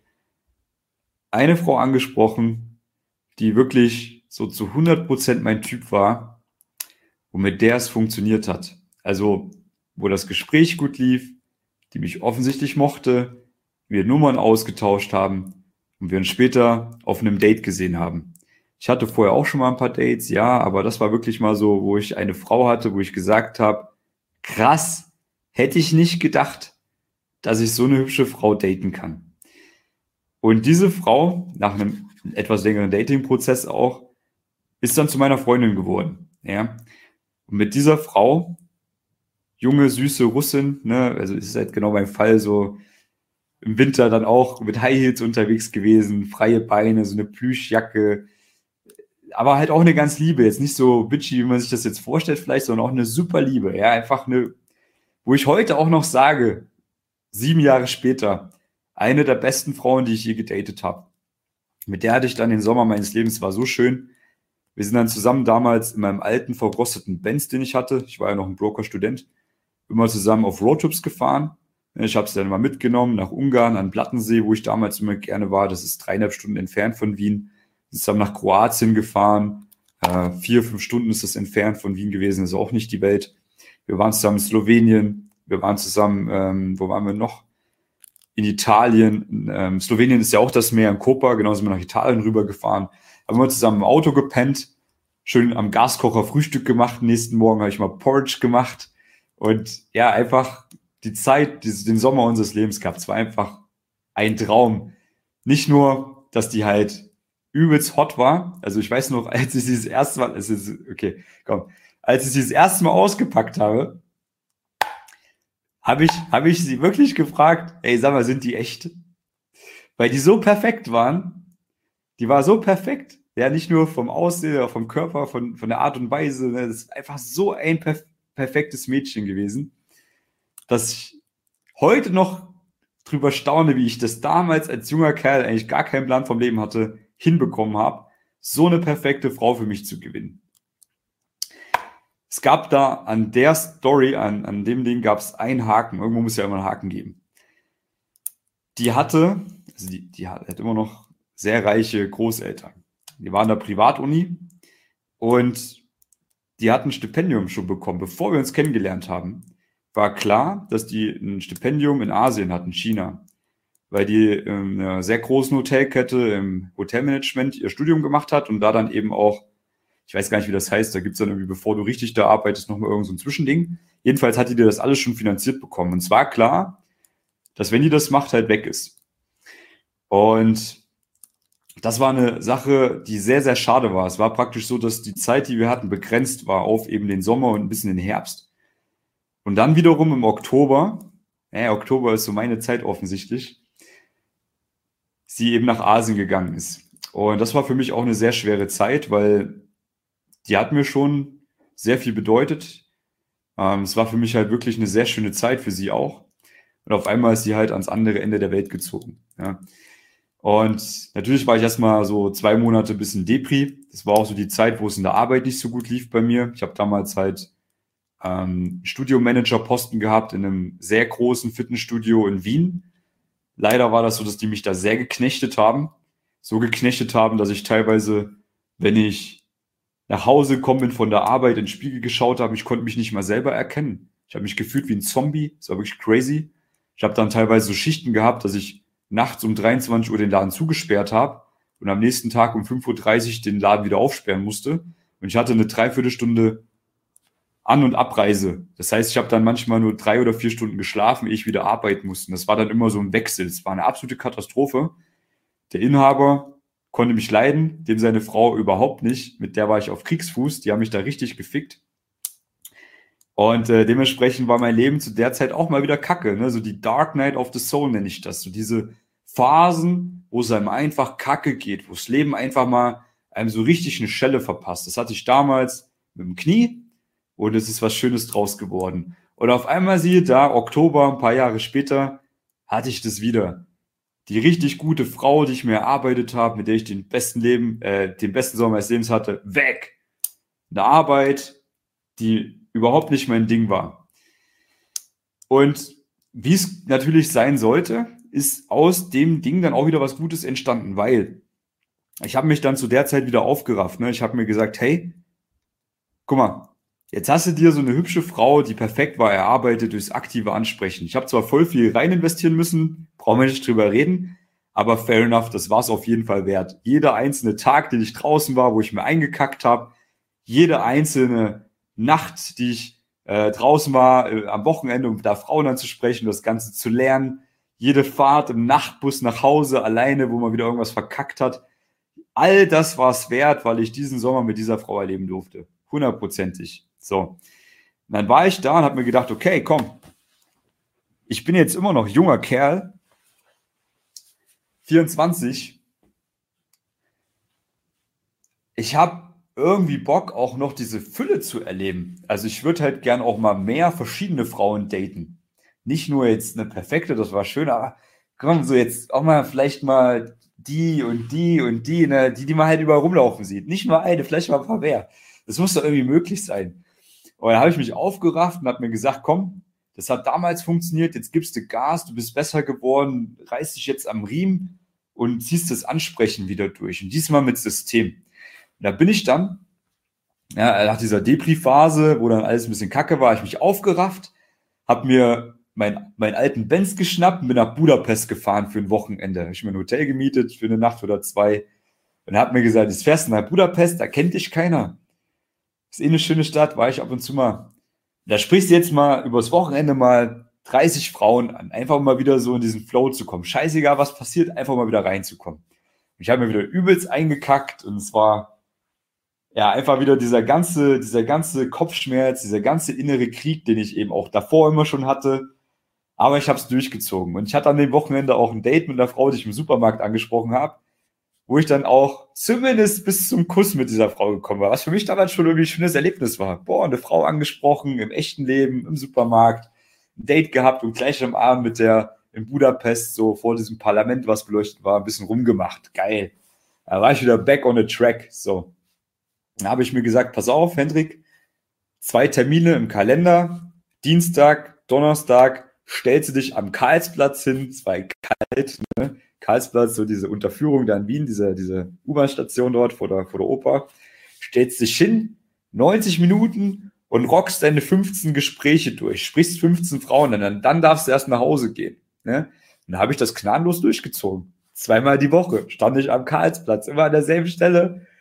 eine Frau angesprochen, die wirklich so zu 100% mein Typ war und mit der es funktioniert hat. Also, wo das Gespräch gut lief, die mich offensichtlich mochte, wir Nummern ausgetauscht haben und wir uns später auf einem Date gesehen haben. Ich hatte vorher auch schon mal ein paar Dates, ja, aber das war wirklich mal so, wo ich eine Frau hatte, wo ich gesagt habe, krass, hätte ich nicht gedacht, dass ich so eine hübsche Frau daten kann. Und diese Frau, nach einem etwas längeren Dating-Prozess auch, ist dann zu meiner Freundin geworden. Ja. Und mit dieser Frau, junge, süße Russin, ne, also ist halt genau mein Fall, so im Winter dann auch mit High Heels unterwegs gewesen, freie Beine, so eine Plüschjacke, aber halt auch eine ganz Liebe, jetzt nicht so bitchy, wie man sich das jetzt vorstellt vielleicht, sondern auch eine super Liebe, ja, einfach eine, wo ich heute auch noch sage, 7 Jahre später, eine der besten Frauen, die ich je gedatet habe. Mit der hatte ich dann den Sommer meines Lebens, war so schön. Wir sind dann zusammen damals in meinem alten, verrosteten Benz, den ich hatte, ich war ja noch ein Broker-Student, immer zusammen auf Roadtrips gefahren. Ich habe es dann mal mitgenommen nach Ungarn, an Plattensee, wo ich damals immer gerne war. Das ist 3,5 Stunden entfernt von Wien. Wir sind dann nach Kroatien gefahren. 4, 5 Stunden ist das entfernt von Wien gewesen, das ist auch nicht die Welt. Wir waren zusammen in Slowenien. Wir waren zusammen, wo waren wir noch? In Italien. Slowenien ist ja auch das Meer, in Koper. Genau, sind wir nach Italien rübergefahren. Haben wir zusammen im Auto gepennt. Schön am Gaskocher Frühstück gemacht. Nächsten Morgen habe ich mal Porridge gemacht. Und ja, einfach die Zeit, den Sommer unseres Lebens gehabt. Es war einfach ein Traum. Nicht nur, dass die halt übelst hot war. Also ich weiß noch, als ich sie das erste Mal, als ich sie das erste Mal ausgepackt habe, habe ich sie wirklich gefragt, ey, sag mal, sind die echt? Weil die so perfekt waren. Die war so perfekt. Ja, nicht nur vom Aussehen, vom Körper, von der Art und Weise. Ne? Das ist einfach so ein perfektes Mädchen gewesen, dass ich heute noch drüber staune, wie ich das damals als junger Kerl eigentlich gar keinen Plan vom Leben hatte, hinbekommen habe, so eine perfekte Frau für mich zu gewinnen. Es gab da an der Story, an dem Ding gab es einen Haken. Irgendwo muss ja immer einen Haken geben. Die hat immer noch sehr reiche Großeltern. Die waren in der Privatuni und die hatten ein Stipendium schon bekommen. Bevor wir uns kennengelernt haben, war klar, dass die ein Stipendium in Asien hatten, China. Weil die in einer sehr großen Hotelkette im Hotelmanagement ihr Studium gemacht hat und da dann eben auch Ich weiß gar nicht, wie das heißt. Da gibt es dann irgendwie, bevor du richtig da arbeitest, nochmal irgend so ein Zwischending. Jedenfalls hat die dir das alles schon finanziert bekommen. Und es war klar, dass wenn die das macht, halt weg ist. Und das war eine Sache, die sehr, sehr schade war. Es war praktisch so, dass die Zeit, die wir hatten, begrenzt war auf eben den Sommer und ein bisschen den Herbst. Und dann wiederum im Oktober, Oktober ist so meine Zeit offensichtlich, sie eben nach Asien gegangen ist. Und das war für mich auch eine sehr schwere Zeit, weil die hat mir schon sehr viel bedeutet. Es war für mich halt wirklich eine sehr schöne Zeit für sie auch. Und auf einmal ist sie halt ans andere Ende der Welt gezogen. Ja. Und natürlich war ich erstmal so 2 Monate ein bisschen Depri. Das war auch so die Zeit, wo es in der Arbeit nicht so gut lief bei mir. Ich habe damals halt Studiomanager-Posten gehabt in einem sehr großen Fitnessstudio in Wien. Leider war das so, dass die mich da sehr geknechtet haben. So geknechtet haben, dass ich teilweise, wenn ich nach Hause gekommen bin von der Arbeit, in den Spiegel geschaut habe, ich konnte mich nicht mal selber erkennen. Ich habe mich gefühlt wie ein Zombie. Das war wirklich crazy. Ich habe dann teilweise so Schichten gehabt, dass ich nachts um 23 Uhr den Laden zugesperrt habe und am nächsten Tag um 5:30 Uhr den Laden wieder aufsperren musste. Und ich hatte eine Dreiviertelstunde An- und Abreise. Das heißt, ich habe dann manchmal nur 3 oder 4 Stunden geschlafen, ehe ich wieder arbeiten musste. Und das war dann immer so ein Wechsel. Es war eine absolute Katastrophe. Der Inhaber konnte mich leiden, dem seine Frau überhaupt nicht. Mit der war ich auf Kriegsfuß. Die haben mich da richtig gefickt. Und dementsprechend war mein Leben zu der Zeit auch mal wieder kacke. Ne? So die Dark Night of the Soul nenne ich das. So diese Phasen, wo es einem einfach kacke geht, wo das Leben einfach mal einem so richtig eine Schelle verpasst. Das hatte ich damals mit dem Knie und es ist was Schönes draus geworden. Und auf einmal siehe da, Oktober, ein paar Jahre später, hatte ich das wieder. Die richtig gute Frau, die ich mir erarbeitet habe, mit der ich den besten Sommer meines Lebens hatte, weg. Eine Arbeit, die überhaupt nicht mein Ding war. Und wie es natürlich sein sollte, ist aus dem Ding dann auch wieder was Gutes entstanden, weil ich habe mich dann zu der Zeit wieder aufgerafft. Ne? Ich habe mir gesagt, hey, guck mal, jetzt hast du dir so eine hübsche Frau, die perfekt war, erarbeitet durchs aktive Ansprechen. Ich habe zwar voll viel rein investieren müssen, brauchen wir nicht drüber reden, aber fair enough, das war es auf jeden Fall wert. Jeder einzelne Tag, den ich draußen war, wo ich mir eingekackt habe, jede einzelne Nacht, die ich draußen war, am Wochenende, um da Frauen anzusprechen, das Ganze zu lernen, jede Fahrt im Nachtbus nach Hause alleine, wo man wieder irgendwas verkackt hat, all das war es wert, weil ich diesen Sommer mit dieser Frau erleben durfte. 100%ig. So. Und dann war ich da und habe mir gedacht, okay, komm, ich bin jetzt immer noch junger Kerl, 24. Ich habe irgendwie Bock, auch noch diese Fülle zu erleben. Also ich würde halt gern auch mal mehr verschiedene Frauen daten. Nicht nur jetzt eine perfekte, das war schön, aber komm, so jetzt auch mal vielleicht mal die und die und die, ne, die man halt überall rumlaufen sieht. Nicht nur eine, vielleicht mal ein paar mehr. Das muss doch irgendwie möglich sein. Und dann habe ich mich aufgerafft und habe mir gesagt, komm, das hat damals funktioniert, jetzt gibst du Gas, du bist besser geworden, reißt dich jetzt am Riemen und ziehst das Ansprechen wieder durch. Und diesmal mit System. Und da bin ich dann, ja, nach dieser Depri-Phase, wo dann alles ein bisschen kacke war, ich mich aufgerafft, habe mir meinen alten Benz geschnappt und bin nach Budapest gefahren für ein Wochenende. Habe ich mir ein Hotel gemietet für eine Nacht oder 2 und habe mir gesagt, jetzt fährst du nach Budapest, da kennt dich keiner. Das ist eine schöne Stadt, war ich ab und zu mal. Da sprichst du jetzt mal übers Wochenende mal 30 Frauen an, einfach mal wieder so in diesen Flow zu kommen. Scheißegal, was passiert, einfach mal wieder reinzukommen. Und ich habe mir wieder übelst eingekackt und es war ja einfach wieder dieser ganze Kopfschmerz, dieser ganze innere Krieg, den ich eben auch davor immer schon hatte. Aber ich habe es durchgezogen. Und ich hatte an dem Wochenende auch ein Date mit einer Frau, die ich im Supermarkt angesprochen habe, wo ich dann auch zumindest bis zum Kuss mit dieser Frau gekommen war, was für mich damals schon irgendwie ein schönes Erlebnis war. Boah, eine Frau angesprochen, im echten Leben, im Supermarkt, ein Date gehabt und gleich am Abend mit der in Budapest so vor diesem Parlament, was beleuchtet war, ein bisschen rumgemacht. Geil. Da war ich wieder back on the track. So. Dann habe ich mir gesagt, pass auf, Hendrik, 2 Termine im Kalender, Dienstag, Donnerstag, stellst du dich am Karlsplatz hin, 2 kalt, ne? Karlsplatz, so diese Unterführung da in Wien, diese U-Bahn-Station dort vor der Oper, stellst dich hin, 90 Minuten und rockst deine 15 Gespräche durch, sprichst 15 Frauen an, dann darfst du erst nach Hause gehen. Ne? Und da habe ich das gnadenlos durchgezogen. 2-mal die Woche stand ich am Karlsplatz, immer an derselben Stelle,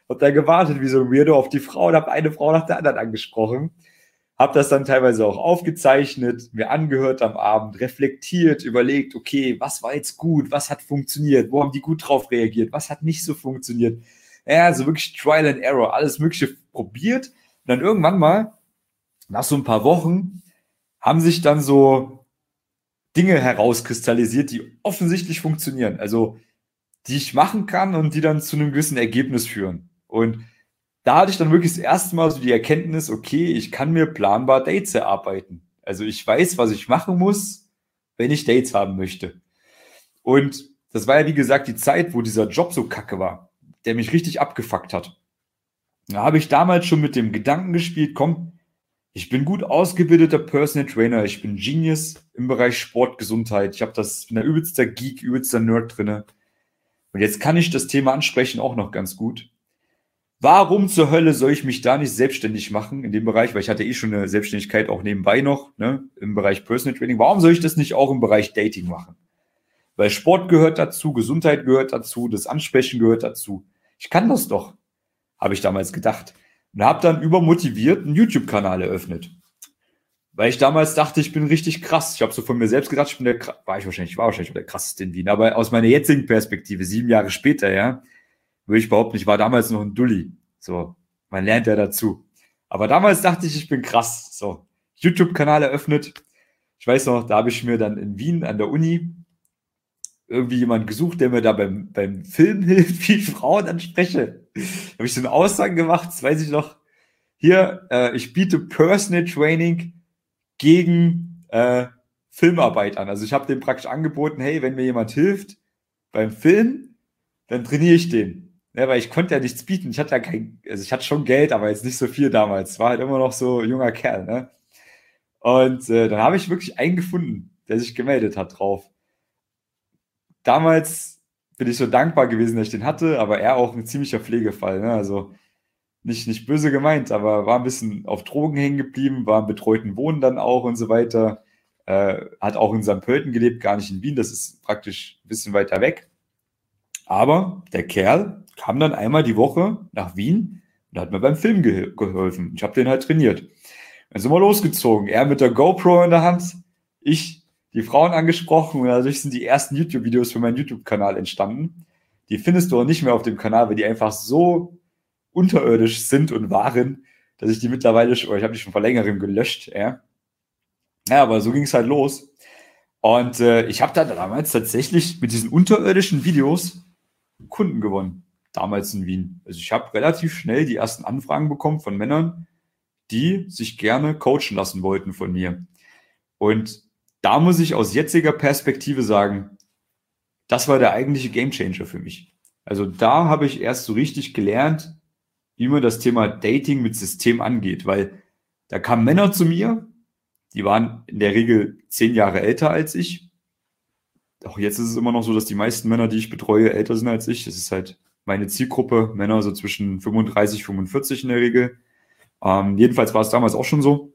Hab da gewartet wie so ein Weirdo auf die Frau und habe eine Frau nach der anderen angesprochen. Habe das dann teilweise auch aufgezeichnet, mir angehört am Abend, reflektiert, überlegt, okay, was war jetzt gut, was hat funktioniert, wo haben die gut drauf reagiert, was hat nicht so funktioniert. Ja, also wirklich Trial and Error, alles Mögliche probiert. Und dann irgendwann mal, nach so ein paar Wochen, haben sich dann so Dinge herauskristallisiert, die offensichtlich funktionieren. Also die ich machen kann und die dann zu einem gewissen Ergebnis führen. Und da hatte ich dann wirklich das erste Mal so die Erkenntnis, okay, ich kann mir planbar Dates erarbeiten. Also ich weiß, was ich machen muss, wenn ich Dates haben möchte. Und das war ja, wie gesagt, die Zeit, wo dieser Job so kacke war, der mich richtig abgefuckt hat. Da habe ich damals schon mit dem Gedanken gespielt, komm, ich bin gut ausgebildeter Personal Trainer, ich bin Genius im Bereich Sport, Gesundheit. Ich bin der übelster Geek, übelster Nerd drinne. Und jetzt kann ich das Thema ansprechen auch noch ganz gut. Warum zur Hölle soll ich mich da nicht selbstständig machen in dem Bereich? Weil ich hatte schon eine Selbstständigkeit auch nebenbei noch, ne, im Bereich Personal Training. Warum soll ich das nicht auch im Bereich Dating machen? Weil Sport gehört dazu, Gesundheit gehört dazu, das Ansprechen gehört dazu. Ich kann das doch, habe ich damals gedacht. Und habe dann übermotiviert einen YouTube-Kanal eröffnet. Weil ich damals dachte, ich bin richtig krass. Ich habe so von mir selbst gedacht, war wahrscheinlich der krasseste in Wien. Aber aus meiner jetzigen Perspektive, 7 Jahre später, ja, würde ich behaupten, ich war damals noch ein Dulli. So, man lernt ja dazu. Aber damals dachte ich bin krass. So, YouTube-Kanal eröffnet. Ich weiß noch, da habe ich mir dann in Wien an der Uni irgendwie jemanden gesucht, der mir da beim Filmen hilft, wie ich Frauen anspreche. Da habe ich so eine Aussage gemacht, das weiß ich noch. Hier, ich biete Personal Training gegen Filmarbeit an. Also ich habe dem praktisch angeboten, hey, wenn mir jemand hilft beim Film, dann trainiere ich den. Ja, weil ich konnte ja nichts bieten. Ich hatte ja ich hatte schon Geld, aber jetzt nicht so viel damals. War halt immer noch so ein junger Kerl, ne? Und dann habe ich wirklich einen gefunden, der sich gemeldet hat drauf. Damals bin ich so dankbar gewesen, dass ich den hatte, aber er auch ein ziemlicher Pflegefall, ne? Also nicht böse gemeint, aber war ein bisschen auf Drogen hängen geblieben, war im betreuten Wohnen dann auch und so weiter. Hat auch in St. Pölten gelebt, gar nicht in Wien. Das ist praktisch ein bisschen weiter weg. Aber der Kerl kam dann einmal die Woche nach Wien und hat mir beim Film geholfen. Ich habe den halt trainiert. Dann sind wir losgezogen. Er mit der GoPro in der Hand, ich die Frauen angesprochen und dadurch sind die ersten YouTube-Videos für meinen YouTube-Kanal entstanden. Die findest du auch nicht mehr auf dem Kanal, weil die einfach so unterirdisch sind und waren, dass ich die mittlerweile ich habe die schon vor längerem gelöscht. Ja, aber so ging es halt los. Und ich habe da damals tatsächlich mit diesen unterirdischen Videos Kunden gewonnen, damals in Wien. Also ich habe relativ schnell die ersten Anfragen bekommen von Männern, die sich gerne coachen lassen wollten von mir. Und da muss ich aus jetziger Perspektive sagen, das war der eigentliche Gamechanger für mich. Also da habe ich erst so richtig gelernt, wie man das Thema Dating mit System angeht, weil da kamen Männer zu mir, die waren in der Regel 10 Jahre älter als ich. Auch jetzt ist es immer noch so, dass die meisten Männer, die ich betreue, älter sind als ich. Das ist halt meine Zielgruppe, Männer so zwischen 35, 45 in der Regel. Jedenfalls war es damals auch schon so.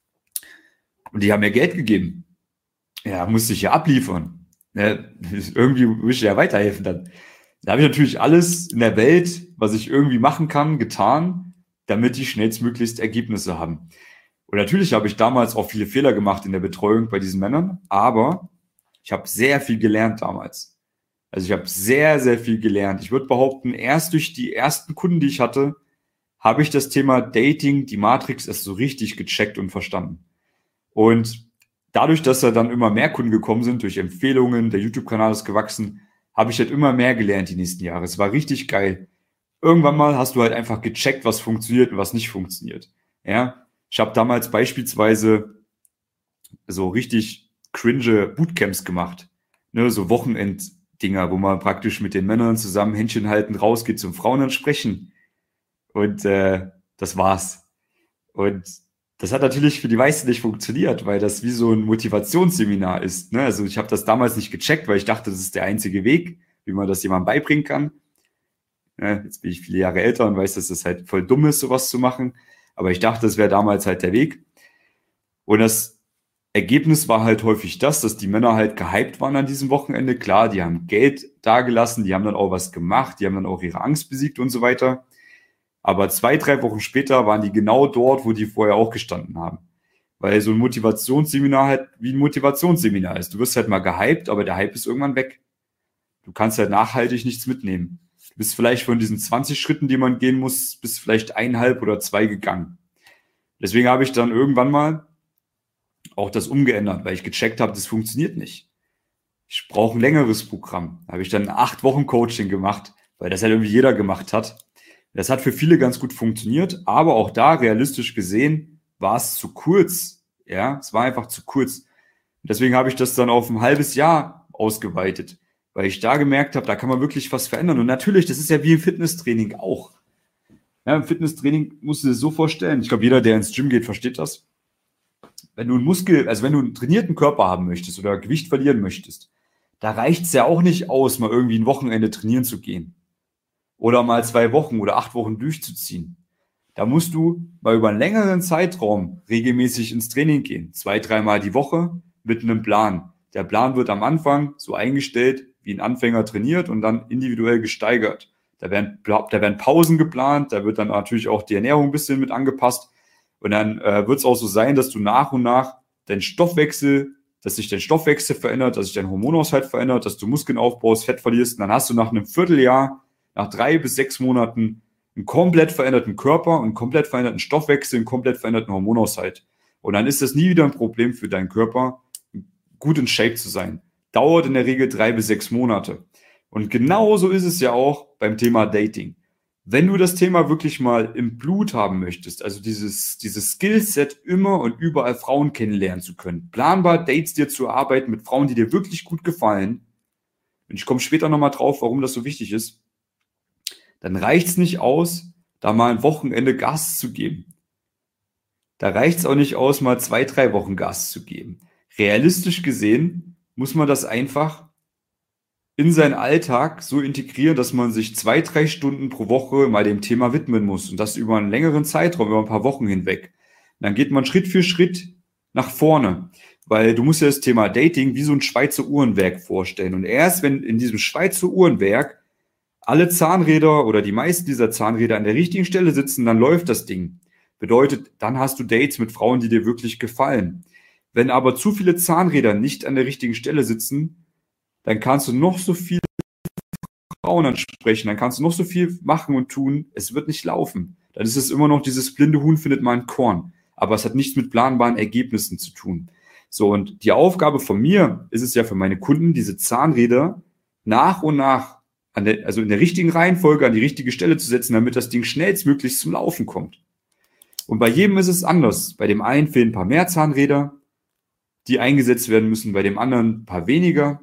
Und die haben mir Geld gegeben. Ja, musste ich ja abliefern. Ja, irgendwie muss ich ja weiterhelfen dann. Da habe ich natürlich alles in der Welt, was ich irgendwie machen kann, getan, damit die schnellstmöglichst Ergebnisse haben. Und natürlich habe ich damals auch viele Fehler gemacht in der Betreuung bei diesen Männern, aber ich habe sehr viel gelernt damals. Also ich habe sehr, sehr viel gelernt. Ich würde behaupten, erst durch die ersten Kunden, die ich hatte, habe ich das Thema Dating, die Matrix erst so richtig gecheckt und verstanden. Und dadurch, dass da dann immer mehr Kunden gekommen sind, durch Empfehlungen, der YouTube-Kanal ist gewachsen, habe ich halt immer mehr gelernt die nächsten Jahre. Es war richtig geil. Irgendwann mal hast du halt einfach gecheckt, was funktioniert und was nicht funktioniert. Ja, ich habe damals beispielsweise so richtig cringe Bootcamps gemacht. Ne, so Wochenenddinger, wo man praktisch mit den Männern zusammen Händchen halten rausgeht zum Frauen dann sprechen. Und das war's. Und das hat natürlich für die meisten nicht funktioniert, weil das wie so ein Motivationsseminar ist. Ne? Also ich habe das damals nicht gecheckt, weil ich dachte, das ist der einzige Weg, wie man das jemandem beibringen kann. Ja, jetzt bin ich viele Jahre älter und weiß, dass das halt voll dumm ist, sowas zu machen. Aber ich dachte, das wäre damals halt der Weg. Und das Ergebnis war halt häufig das, dass die Männer halt gehypt waren an diesem Wochenende. Klar, die haben Geld dagelassen, die haben dann auch was gemacht, die haben dann auch ihre Angst besiegt und so weiter. Aber 2, 3 Wochen später waren die genau dort, wo die vorher auch gestanden haben. Weil so ein Motivationsseminar halt wie ein Motivationsseminar ist. Du wirst halt mal gehypt, aber der Hype ist irgendwann weg. Du kannst halt nachhaltig nichts mitnehmen. Du bist vielleicht von diesen 20 Schritten, die man gehen muss, bis vielleicht 1,5 oder 2 gegangen. Deswegen habe ich dann irgendwann mal auch das umgeändert, weil ich gecheckt habe, das funktioniert nicht. Ich brauche ein längeres Programm. Da habe ich dann 8 Wochen Coaching gemacht, weil das halt irgendwie jeder gemacht hat. Das hat für viele ganz gut funktioniert, aber auch da realistisch gesehen war es zu kurz. Ja, es war einfach zu kurz. Und deswegen habe ich das dann auf ein halbes Jahr ausgeweitet, weil ich da gemerkt habe, da kann man wirklich was verändern. Und natürlich, das ist ja wie im Fitnesstraining auch. Ja, im Fitnesstraining musst du dir das so vorstellen. Ich glaube, jeder, der ins Gym geht, versteht das. Wenn du wenn du einen trainierten Körper haben möchtest oder Gewicht verlieren möchtest, da reicht es ja auch nicht aus, mal irgendwie ein Wochenende trainieren zu gehen. Oder mal 2 Wochen oder 8 Wochen durchzuziehen. Da musst du mal über einen längeren Zeitraum regelmäßig ins Training gehen. 2, 3 Mal die Woche mit einem Plan. Der Plan wird am Anfang so eingestellt, wie ein Anfänger trainiert und dann individuell gesteigert. Da werden Pausen geplant, da wird dann natürlich auch die Ernährung ein bisschen mit angepasst. Und dann wird es auch so sein, dass du nach und nach dass sich dein Stoffwechsel verändert, dass sich dein Hormonhaushalt verändert, dass du Muskeln aufbaust, Fett verlierst. Und dann hast du nach einem Vierteljahr, nach 3 bis 6 Monaten einen komplett veränderten Körper, einen komplett veränderten Stoffwechsel, einen komplett veränderten Hormonhaushalt. Und dann ist das nie wieder ein Problem für deinen Körper, gut in Shape zu sein. Dauert in der Regel 3 bis 6 Monate. Und genauso ist es ja auch beim Thema Dating. Wenn du das Thema wirklich mal im Blut haben möchtest, also dieses Skillset immer und überall Frauen kennenlernen zu können, planbar Dates dir zu erarbeiten mit Frauen, die dir wirklich gut gefallen, und ich komme später nochmal drauf, warum das so wichtig ist, dann reicht es nicht aus, da mal ein Wochenende Gas zu geben. Da reicht es auch nicht aus, mal 2, 3 Wochen Gas zu geben. Realistisch gesehen muss man das einfach in seinen Alltag so integrieren, dass man sich 2, 3 Stunden pro Woche mal dem Thema widmen muss und das über einen längeren Zeitraum, über ein paar Wochen hinweg. Und dann geht man Schritt für Schritt nach vorne, weil du musst dir das Thema Dating wie so ein Schweizer Uhrenwerk vorstellen. Und erst wenn in diesem Schweizer Uhrenwerk alle Zahnräder oder die meisten dieser Zahnräder an der richtigen Stelle sitzen, dann läuft das Ding. Bedeutet, dann hast du Dates mit Frauen, die dir wirklich gefallen. Wenn aber zu viele Zahnräder nicht an der richtigen Stelle sitzen, dann kannst du noch so viele Frauen ansprechen, dann kannst du noch so viel machen und tun, es wird nicht laufen. Dann ist es immer noch dieses blinde Huhn findet mal ein Korn. Aber es hat nichts mit planbaren Ergebnissen zu tun. So, und die Aufgabe von mir ist es ja für meine Kunden, diese Zahnräder nach und nach also in der richtigen Reihenfolge an die richtige Stelle zu setzen, damit das Ding schnellstmöglich zum Laufen kommt. Und bei jedem ist es anders. Bei dem einen fehlen ein paar mehr Zahnräder, die eingesetzt werden müssen, bei dem anderen ein paar weniger.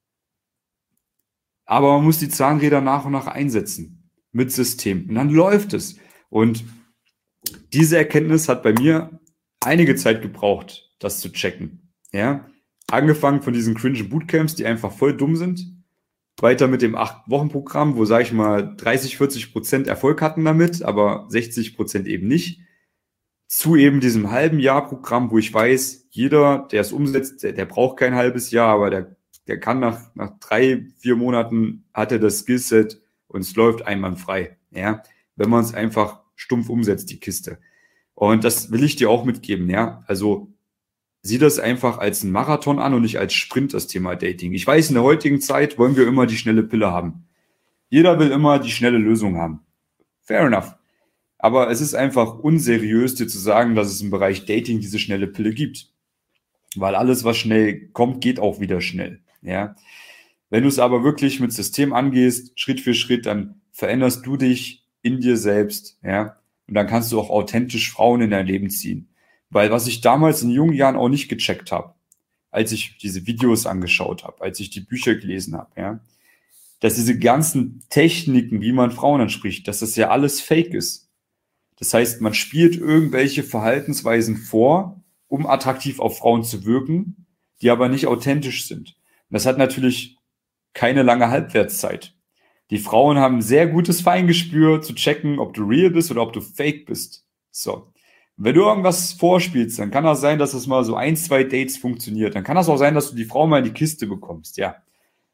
Aber man muss die Zahnräder nach und nach einsetzen mit System. Und dann läuft es. Und diese Erkenntnis hat bei mir einige Zeit gebraucht, das zu checken. Ja? Angefangen von diesen cringen Bootcamps, die einfach voll dumm sind. Weiter mit dem 8-Wochen-Programm, wo, sage ich mal, 30-40% Erfolg hatten damit, aber 60% eben nicht. Zu eben diesem halben Jahr-Programm, wo ich weiß, jeder, der es umsetzt, der braucht kein halbes Jahr, aber der kann nach 3, 4 Monaten hat er das Skillset und es läuft einwandfrei. Ja? Wenn man es einfach stumpf umsetzt, die Kiste. Und das will ich dir auch mitgeben. Ja? Also sieh das einfach als einen Marathon an und nicht als Sprint, das Thema Dating. Ich weiß, in der heutigen Zeit wollen wir immer die schnelle Pille haben. Jeder will immer die schnelle Lösung haben. Fair enough. Aber es ist einfach unseriös, dir zu sagen, dass es im Bereich Dating diese schnelle Pille gibt. Weil alles, was schnell kommt, geht auch wieder schnell. Ja? Wenn du es aber wirklich mit System angehst, Schritt für Schritt, dann veränderst du dich in dir selbst. Ja? Und dann kannst du auch authentisch Frauen in dein Leben ziehen. Weil was ich damals in jungen Jahren auch nicht gecheckt habe, als ich diese Videos angeschaut habe, als ich die Bücher gelesen habe, ja, dass diese ganzen Techniken, wie man Frauen anspricht, dass das ja alles Fake ist. Das heißt, man spielt irgendwelche Verhaltensweisen vor, um attraktiv auf Frauen zu wirken, die aber nicht authentisch sind. Und das hat natürlich keine lange Halbwertszeit. Die Frauen haben ein sehr gutes Feingespür zu checken, ob du real bist oder ob du fake bist. So. Wenn du irgendwas vorspielst, dann kann das sein, dass es mal so 1, 2 Dates funktioniert. Dann kann das auch sein, dass du die Frau mal in die Kiste bekommst, ja.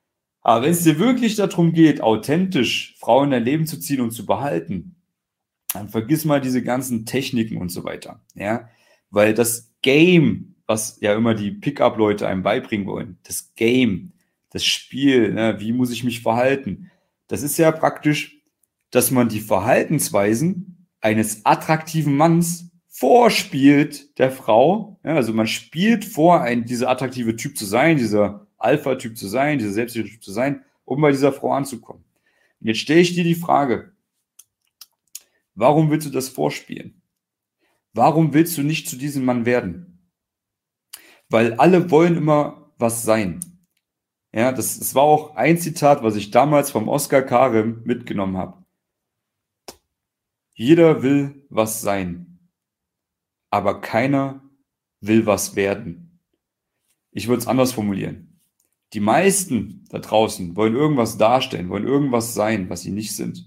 Aber wenn es dir wirklich darum geht, authentisch Frauen in dein Leben zu ziehen und zu behalten, dann vergiss mal diese ganzen Techniken und so weiter. Ja, weil das Game, was ja immer die Pickup-Leute einem beibringen wollen, das Game, das Spiel, ne, wie muss ich mich verhalten, das ist ja praktisch, dass man die Verhaltensweisen eines attraktiven Manns vorspielt der Frau. Ja, also man spielt vor, dieser attraktive Typ zu sein, dieser Alpha-Typ zu sein, dieser selbstsichere Typ zu sein, um bei dieser Frau anzukommen. Und jetzt stelle ich dir die Frage, warum willst du das vorspielen? Warum willst du nicht zu diesem Mann werden? Weil alle wollen immer was sein. Ja, das war auch ein Zitat, was ich damals vom Oskar Karim mitgenommen habe. Jeder will was sein, aber keiner will was werden. Ich würde es anders formulieren. Die meisten da draußen wollen irgendwas darstellen, wollen irgendwas sein, was sie nicht sind.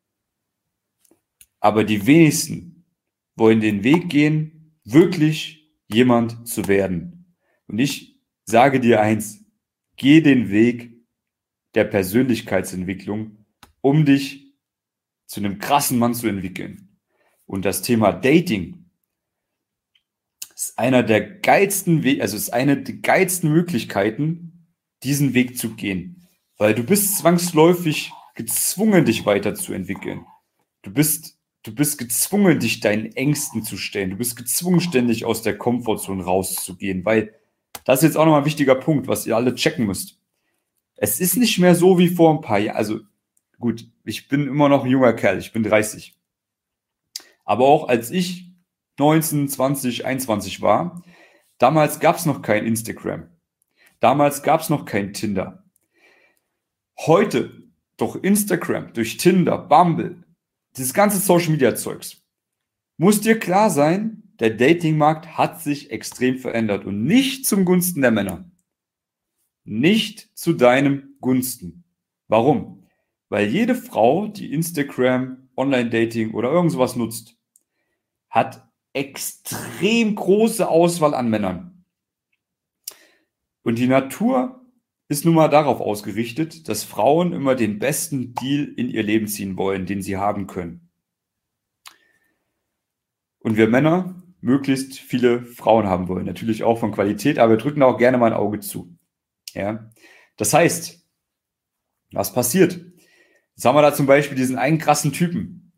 Aber die wenigsten wollen den Weg gehen, wirklich jemand zu werden. Und ich sage dir eins, geh den Weg der Persönlichkeitsentwicklung, um dich zu einem krassen Mann zu entwickeln. Und das Thema Dating ist einer der geilsten Wege, also ist eine der geilsten Möglichkeiten, diesen Weg zu gehen. Weil du bist zwangsläufig gezwungen, dich weiterzuentwickeln. Du bist gezwungen, dich deinen Ängsten zu stellen. Du bist gezwungen, ständig aus der Komfortzone rauszugehen, weil das ist jetzt auch nochmal ein wichtiger Punkt, was ihr alle checken müsst. Es ist nicht mehr so wie vor ein paar Jahren. Also gut, ich bin immer noch ein junger Kerl, ich bin 30. Aber auch als ich 19, 20, 21 war, damals gab es noch kein Instagram. Damals gab es noch kein Tinder. Heute, durch Instagram, durch Tinder, Bumble, dieses ganze Social-Media-Zeugs, muss dir klar sein, der Datingmarkt hat sich extrem verändert und nicht zum Gunsten der Männer. Nicht zu deinem Gunsten. Warum? Weil jede Frau, die Instagram, Online-Dating oder irgend sowas nutzt, hat extrem große Auswahl an Männern. Und die Natur ist nun mal darauf ausgerichtet, dass Frauen immer den besten Deal in ihr Leben ziehen wollen, den sie haben können. Und wir Männer möglichst viele Frauen haben wollen. Natürlich auch von Qualität, aber wir drücken auch gerne mal ein Auge zu. Ja? Das heißt, was passiert? Jetzt haben wir da zum Beispiel diesen einen krassen Typen.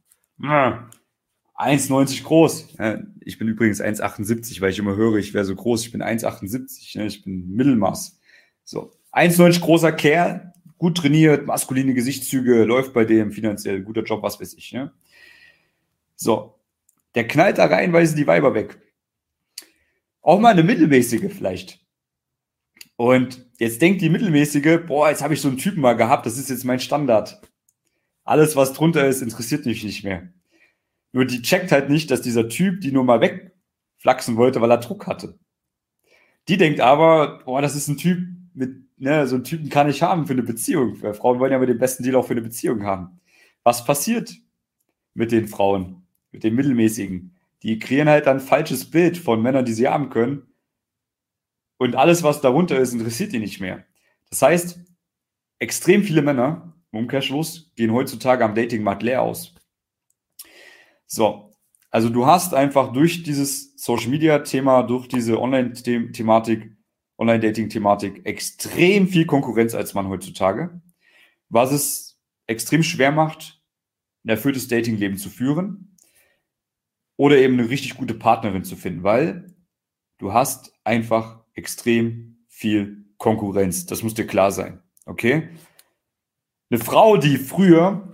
1,90 groß. Ich bin übrigens 1,78, weil ich immer höre, ich wäre so groß. Ich bin 1,78. Ich bin Mittelmaß. So, 1,90 großer Kerl, gut trainiert, maskuline Gesichtszüge, läuft bei dem finanziell, guter Job, was weiß ich. Ne? So, der knallt da reihenweise die Weiber weg. Auch mal eine mittelmäßige vielleicht. Und jetzt denkt die mittelmäßige, boah, jetzt habe ich so einen Typen mal gehabt, das ist jetzt mein Standard. Alles, was drunter ist, interessiert mich nicht mehr. Nur die checkt halt nicht, dass dieser Typ die nur mal wegflaxen wollte, weil er Druck hatte. Die denkt aber, boah, das ist ein Typ mit, ne, so einen Typen kann ich haben für eine Beziehung. Weil Frauen wollen ja mit dem besten Deal auch für eine Beziehung haben. Was passiert mit den Frauen, mit den Mittelmäßigen? Die kreieren halt dann ein falsches Bild von Männern, die sie haben können. Und alles, was darunter ist, interessiert die nicht mehr. Das heißt, extrem viele Männer, im Umkehrschluss, gehen heutzutage am Datingmarkt leer aus. So, also du hast einfach durch dieses Social-Media-Thema, durch diese Online-Thematik, Online-Dating-Thematik extrem viel Konkurrenz als Mann heutzutage, was es extrem schwer macht, ein erfülltes Datingleben zu führen oder eben eine richtig gute Partnerin zu finden, weil du hast einfach extrem viel Konkurrenz. Das muss dir klar sein, okay? Eine Frau, die früher,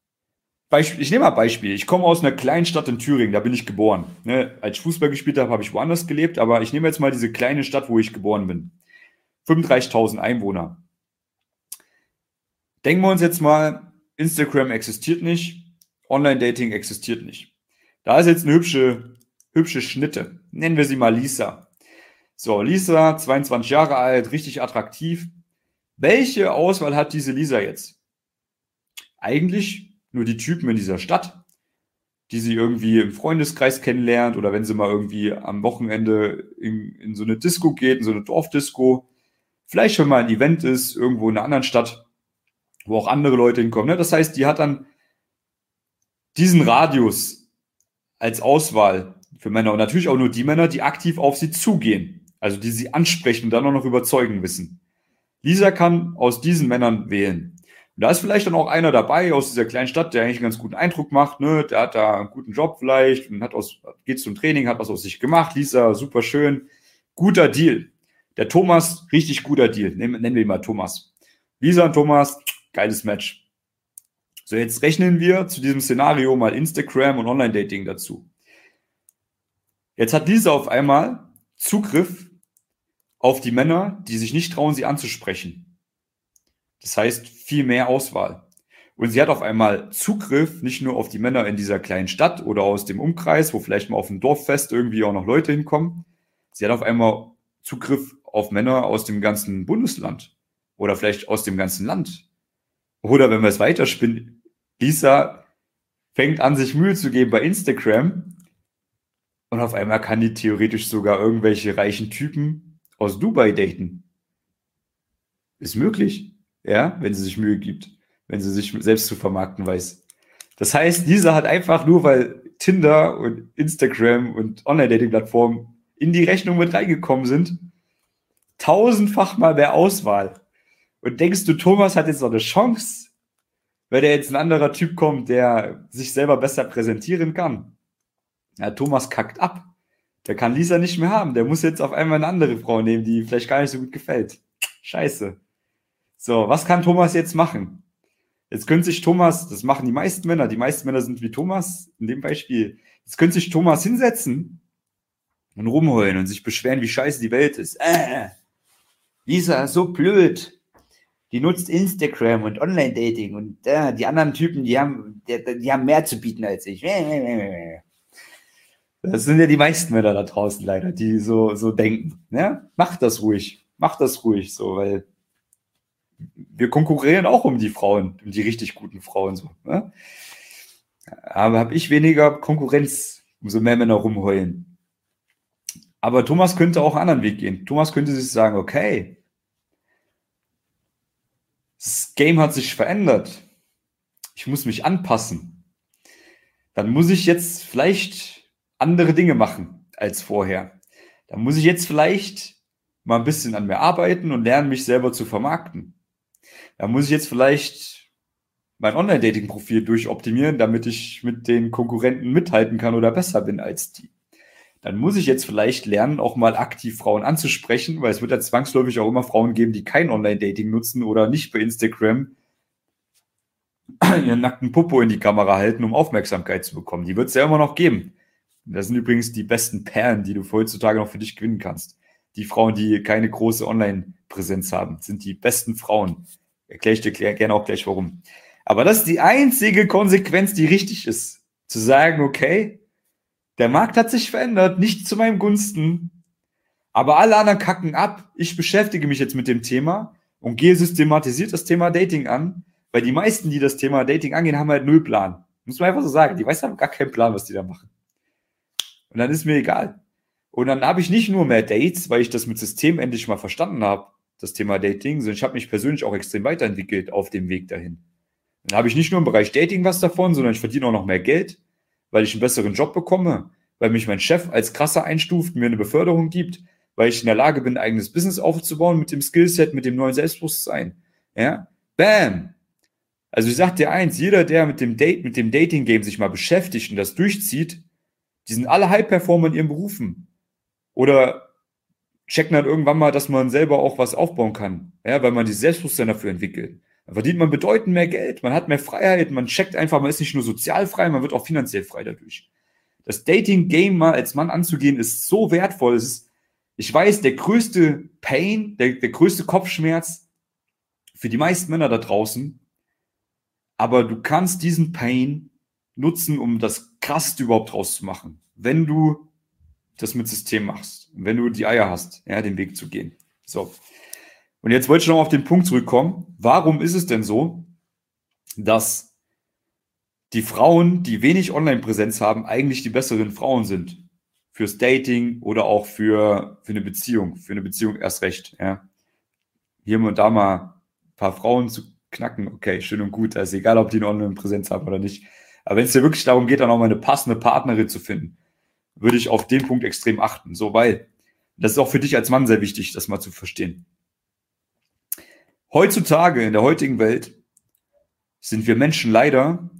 ich nehme mal ein Beispiel, ich komme aus einer kleinen Stadt in Thüringen, da bin ich geboren. Ne? Als ich Fußball gespielt habe, habe ich woanders gelebt, aber ich nehme jetzt mal diese kleine Stadt, wo ich geboren bin. 35.000 Einwohner. Denken wir uns jetzt mal, Instagram existiert nicht, Online-Dating existiert nicht. Da ist jetzt eine hübsche Schnitte. Nennen wir sie mal Lisa. So, Lisa, 22 Jahre alt, richtig attraktiv. Welche Auswahl hat diese Lisa jetzt? Eigentlich nur die Typen in dieser Stadt, die sie irgendwie im Freundeskreis kennenlernt oder wenn sie mal irgendwie am Wochenende in so eine Disco geht, in so eine Dorfdisco. Vielleicht schon mal ein Event ist, irgendwo in einer anderen Stadt, wo auch andere Leute hinkommen. Ne? Das heißt, die hat dann diesen Radius als Auswahl für Männer und natürlich auch nur die Männer, die aktiv auf sie zugehen, also die sie ansprechen und dann auch noch überzeugen wissen. Lisa kann aus diesen Männern wählen. Und da ist vielleicht dann auch einer dabei aus dieser kleinen Stadt, der eigentlich einen ganz guten Eindruck macht, ne? Der hat da einen guten Job vielleicht und geht zum Training, hat was aus sich gemacht. Lisa, super schön. Guter Deal. Der Thomas, richtig guter Deal. Nennen wir ihn mal Thomas. Lisa und Thomas, geiles Match. So, jetzt rechnen wir zu diesem Szenario mal Instagram und Online-Dating dazu. Jetzt hat Lisa auf einmal Zugriff auf die Männer, die sich nicht trauen, sie anzusprechen. Das heißt, viel mehr Auswahl. Und sie hat auf einmal Zugriff nicht nur auf die Männer in dieser kleinen Stadt oder aus dem Umkreis, wo vielleicht mal auf dem Dorffest irgendwie auch noch Leute hinkommen. Sie hat auf einmal Zugriff auf Männer aus dem ganzen Bundesland oder vielleicht aus dem ganzen Land. Oder wenn wir es weiterspinnen, Lisa fängt an, sich Mühe zu geben bei Instagram und auf einmal kann die theoretisch sogar irgendwelche reichen Typen aus Dubai daten. Ist möglich, ja, wenn sie sich Mühe gibt, wenn sie sich selbst zu vermarkten weiß. Das heißt, Lisa hat einfach nur, weil Tinder und Instagram und Online-Dating-Plattformen in die Rechnung mit reingekommen sind, tausendfach mal mehr Auswahl. Und denkst du, Thomas hat jetzt noch eine Chance, weil da jetzt ein anderer Typ kommt, der sich selber besser präsentieren kann? Ja, Thomas kackt ab. Der kann Lisa nicht mehr haben. Der muss jetzt auf einmal eine andere Frau nehmen, die vielleicht gar nicht so gut gefällt. Scheiße. So, was kann Thomas jetzt machen? Jetzt könnte sich Thomas, das machen die meisten Männer sind wie Thomas in dem Beispiel, jetzt könnte sich Thomas hinsetzen und rumheulen und sich beschweren, wie scheiße die Welt ist. Lisa ist so blöd. Die nutzt Instagram und Online-Dating und die anderen Typen, die haben mehr zu bieten als ich. Das sind ja die meisten Männer da draußen leider, die so denken. Ne? Macht das ruhig, so, weil wir konkurrieren auch um die Frauen, um die richtig guten Frauen. So, ne? Aber habe ich weniger Konkurrenz, umso mehr Männer rumheulen. Aber Thomas könnte auch einen anderen Weg gehen. Thomas könnte sich sagen, okay, das Game hat sich verändert. Ich muss mich anpassen. Dann muss ich jetzt vielleicht andere Dinge machen als vorher. Dann muss ich jetzt vielleicht mal ein bisschen an mir arbeiten und lernen, mich selber zu vermarkten. Dann muss ich jetzt vielleicht mein Online-Dating-Profil durchoptimieren, damit ich mit den Konkurrenten mithalten kann oder besser bin als die. Dann muss ich jetzt vielleicht lernen, auch mal aktiv Frauen anzusprechen, weil es wird ja zwangsläufig auch immer Frauen geben, die kein Online-Dating nutzen oder nicht bei Instagram ihren nackten Popo in die Kamera halten, um Aufmerksamkeit zu bekommen. Die wird es ja immer noch geben. Das sind übrigens die besten Perlen, die du heutzutage noch für dich gewinnen kannst. Die Frauen, die keine große Online-Präsenz haben, sind die besten Frauen. Erkläre ich dir gerne auch gleich, warum. Aber das ist die einzige Konsequenz, die richtig ist. Zu sagen, okay, der Markt hat sich verändert, nicht zu meinem Gunsten, aber alle anderen kacken ab. Ich beschäftige mich jetzt mit dem Thema und gehe systematisiert das Thema Dating an, weil die meisten, die das Thema Dating angehen, haben halt null Plan. Muss man einfach so sagen. Die meisten haben gar keinen Plan, was die da machen. Und dann ist mir egal. Und dann habe ich nicht nur mehr Dates, weil ich das mit System endlich mal verstanden habe, das Thema Dating, sondern ich habe mich persönlich auch extrem weiterentwickelt auf dem Weg dahin. Dann habe ich nicht nur im Bereich Dating was davon, sondern ich verdiene auch noch mehr Geld, weil ich einen besseren Job bekomme, weil mich mein Chef als krasser einstuft, mir eine Beförderung gibt, weil ich in der Lage bin, ein eigenes Business aufzubauen mit dem Skillset, mit dem neuen Selbstbewusstsein. Ja? Bam! Also ich sag dir eins, jeder, der mit dem Dating-Game sich mal beschäftigt und das durchzieht, die sind alle High-Performer in ihren Berufen. Oder checken dann irgendwann mal, dass man selber auch was aufbauen kann, ja, weil man dieses Selbstbewusstsein dafür entwickelt. Dann verdient man bedeutend mehr Geld, man hat mehr Freiheit, man checkt einfach, man ist nicht nur sozial frei, man wird auch finanziell frei dadurch. Das Dating-Game mal als Mann anzugehen, ist so wertvoll. Ich weiß, der größte Pain, der größte Kopfschmerz für die meisten Männer da draußen, aber du kannst diesen Pain nutzen, um das Krasseste überhaupt draus zu machen, wenn du das mit System machst, wenn du die Eier hast, ja, den Weg zu gehen. So. Und jetzt wollte ich noch auf den Punkt zurückkommen. Warum ist es denn so, dass die Frauen, die wenig Online-Präsenz haben, eigentlich die besseren Frauen sind? Fürs Dating oder auch für eine Beziehung. Für eine Beziehung erst recht, ja. Hier und da mal ein paar Frauen zu knacken, okay, schön und gut. Also egal, ob die eine Online-Präsenz haben oder nicht. Aber wenn es dir wirklich darum geht, dann auch mal eine passende Partnerin zu finden, würde ich auf den Punkt extrem achten. So, weil das ist auch für dich als Mann sehr wichtig, das mal zu verstehen. Heutzutage, in der heutigen Welt, sind wir Menschen leider,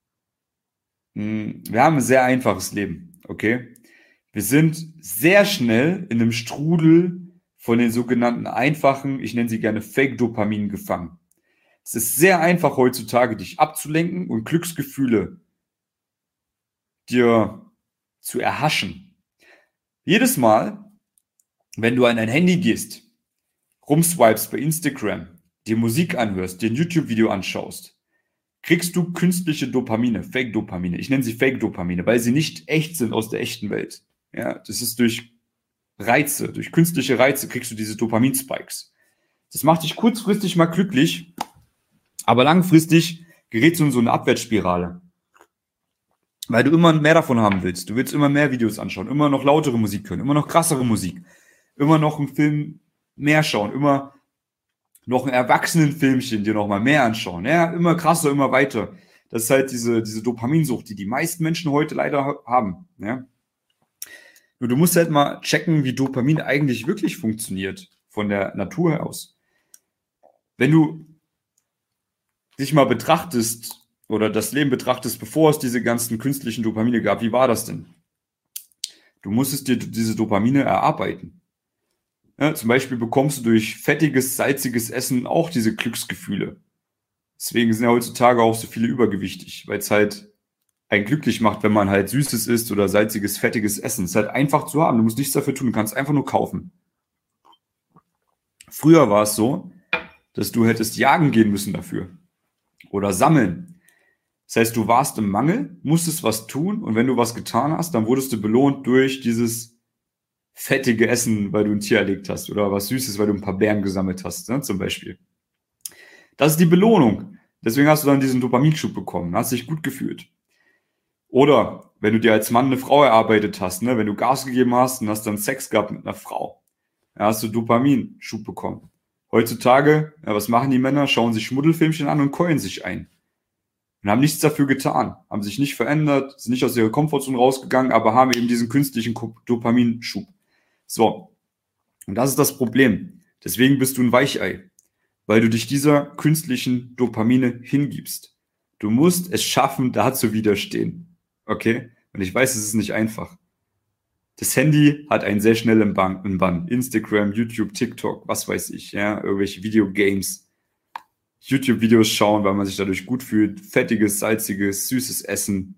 wir haben ein sehr einfaches Leben, okay? Wir sind sehr schnell in einem Strudel von den sogenannten einfachen, ich nenne sie gerne Fake-Dopamin gefangen. Es ist sehr einfach heutzutage, dich abzulenken und Glücksgefühle dir zu erhaschen. Jedes Mal, wenn du an dein Handy gehst, rumswipest bei Instagram, dir Musik anhörst, dir ein YouTube-Video anschaust, kriegst du künstliche Dopamine, Fake-Dopamine. Ich nenne sie Fake-Dopamine, weil sie nicht echt sind aus der echten Welt. Ja, das ist durch Reize, durch künstliche Reize kriegst du diese Dopamin-Spikes. Das macht dich kurzfristig mal glücklich, aber langfristig gerätst du in so eine Abwärtsspirale. Weil du immer mehr davon haben willst. Du willst immer mehr Videos anschauen, immer noch lautere Musik hören, immer noch krassere Musik, immer noch einen Film mehr schauen, immer noch ein Erwachsenenfilmchen dir noch mal mehr anschauen. Ja, immer krasser, immer weiter. Das ist halt diese Dopaminsucht, die die meisten Menschen heute leider haben. Ja. Nur du musst halt mal checken, wie Dopamin eigentlich wirklich funktioniert von der Natur aus. Wenn du dich mal betrachtest oder das Leben betrachtest, bevor es diese ganzen künstlichen Dopamine gab, wie war das denn? Du musstest dir diese Dopamine erarbeiten. Ja, zum Beispiel bekommst du durch fettiges, salziges Essen auch diese Glücksgefühle. Deswegen sind ja heutzutage auch so viele übergewichtig, weil es halt einen glücklich macht, wenn man halt Süßes isst oder salziges, fettiges Essen. Es ist halt einfach zu haben. Du musst nichts dafür tun, du kannst einfach nur kaufen. Früher war es so, dass du hättest jagen gehen müssen dafür oder sammeln. Das heißt, du warst im Mangel, musstest was tun und wenn du was getan hast, dann wurdest du belohnt durch dieses fettige Essen, weil du ein Tier erlegt hast oder was Süßes, weil du ein paar Beeren gesammelt hast, ne, zum Beispiel. Das ist die Belohnung. Deswegen hast du dann diesen Dopaminschub bekommen, hast dich gut gefühlt. Oder wenn du dir als Mann eine Frau erarbeitet hast, ne, wenn du Gas gegeben hast und hast dann Sex gehabt mit einer Frau, dann hast du Dopaminschub bekommen. Heutzutage, ja, was machen die Männer? Schauen sich Schmuddelfilmchen an und keulen sich ein. Und haben nichts dafür getan, haben sich nicht verändert, sind nicht aus ihrer Komfortzone rausgegangen, aber haben eben diesen künstlichen Dopaminschub. So, und das ist das Problem. Deswegen bist du ein Weichei, weil du dich dieser künstlichen Dopamine hingibst. Du musst es schaffen, da zu widerstehen. Okay? Und ich weiß, es ist nicht einfach. Das Handy hat einen sehr schnellen Bann. Instagram, YouTube, TikTok, was weiß ich, ja, irgendwelche Videogames, YouTube-Videos schauen, weil man sich dadurch gut fühlt, fettiges, salziges, süßes Essen.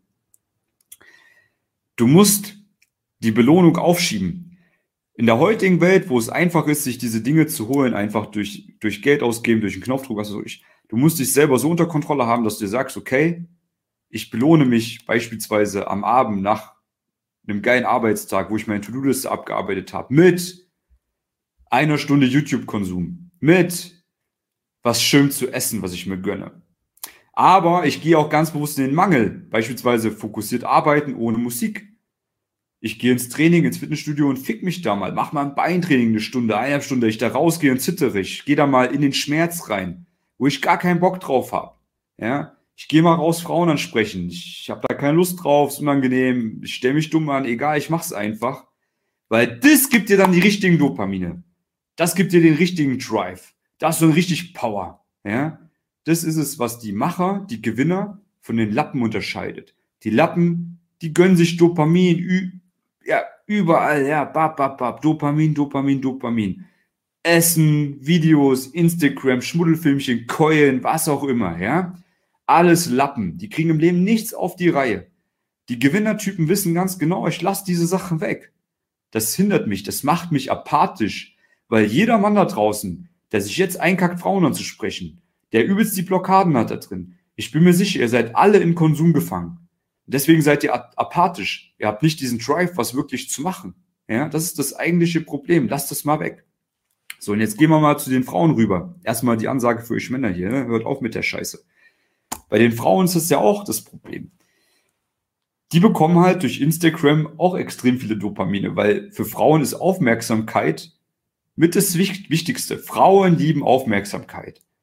Du musst die Belohnung aufschieben. In der heutigen Welt, wo es einfach ist, sich diese Dinge zu holen, einfach durch Geld ausgeben, durch einen Knopfdruck, was weiß ich, du musst dich selber so unter Kontrolle haben, dass du dir sagst, okay, ich belohne mich beispielsweise am Abend nach einem geilen Arbeitstag, wo ich meine To-Do-Liste abgearbeitet habe, mit einer Stunde YouTube-Konsum, mit was schön zu essen, was ich mir gönne. Aber ich gehe auch ganz bewusst in den Mangel, beispielsweise fokussiert arbeiten ohne Musik. Ich gehe ins Training, ins Fitnessstudio und fick mich da mal, mach mal ein Beintraining eine Stunde, 1,5 Stunden, ich da rausgehe und zittere, ich gehe da mal in den Schmerz rein, wo ich gar keinen Bock drauf habe. Ja? Ich gehe mal raus, Frauen ansprechen, ich habe da keine Lust drauf, ist unangenehm, ich stelle mich dumm an, egal, ich mach's einfach. Weil das gibt dir dann die richtigen Dopamine. Das gibt dir den richtigen Drive. Da hast du dann richtig Power. Ja? Das ist es, was die Macher, die Gewinner von den Lappen unterscheidet. Die Lappen, die gönnen sich Dopamin, überall, ja, Dopamin, Dopamin, Dopamin. Essen, Videos, Instagram, Schmuddelfilmchen, Keulen, was auch immer, ja. Alles Lappen. Die kriegen im Leben nichts auf die Reihe. Die Gewinnertypen wissen ganz genau, ich lasse diese Sachen weg. Das hindert mich, das macht mich apathisch, weil jeder Mann da draußen, der sich jetzt einkackt, Frauen anzusprechen, der übelst die Blockaden hat da drin. Ich bin mir sicher, ihr seid alle in Konsum gefangen. Deswegen seid ihr apathisch. Ihr habt nicht diesen Drive, was wirklich zu machen. Ja, das ist das eigentliche Problem. Lasst das mal weg. So, und jetzt gehen wir mal zu den Frauen rüber. Erstmal die Ansage für euch Männer hier. Ne? Hört auf mit der Scheiße. Bei den Frauen ist das ja auch das Problem. Die bekommen halt durch Instagram auch extrem viele Dopamine, weil für Frauen ist Aufmerksamkeit mit das Wichtigste. Frauen lieben Aufmerksamkeit.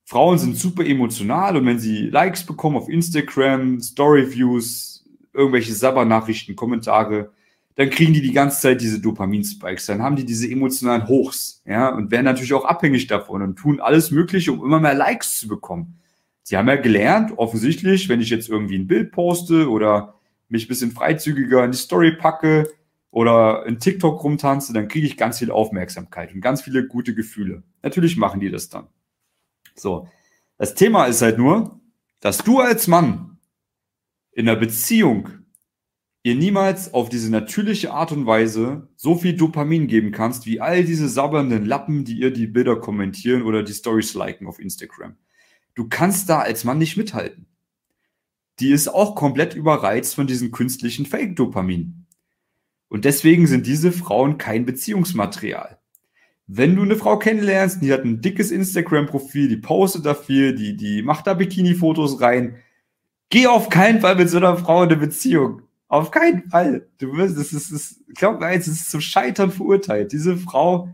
Frauen sind super emotional und wenn sie Likes bekommen auf Instagram, Story-Views, irgendwelche Sabber-Nachrichten, Kommentare, dann kriegen die ganze Zeit diese Dopamin-Spikes, dann haben die diese emotionalen Hochs, ja, und werden natürlich auch abhängig davon und tun alles Mögliche, um immer mehr Likes zu bekommen. Sie haben ja gelernt, offensichtlich, wenn ich jetzt irgendwie ein Bild poste oder mich ein bisschen freizügiger in die Story packe oder in TikTok rumtanze, dann kriege ich ganz viel Aufmerksamkeit und ganz viele gute Gefühle. Natürlich machen die das dann. So, das Thema ist halt nur, dass du als Mann in einer Beziehung ihr niemals auf diese natürliche Art und Weise so viel Dopamin geben kannst, wie all diese sabbernden Lappen, die ihr die Bilder kommentieren oder die Stories liken auf Instagram. Du kannst da als Mann nicht mithalten. Die ist auch komplett überreizt von diesem künstlichen Fake-Dopamin. Und deswegen sind diese Frauen kein Beziehungsmaterial. Wenn du eine Frau kennenlernst, die hat ein dickes Instagram-Profil, die postet da viel, die macht da Bikini-Fotos rein, geh auf keinen Fall mit so einer Frau in eine Beziehung. Auf keinen Fall. Du wirst, glaub mir eins, es ist zum Scheitern verurteilt. Diese Frau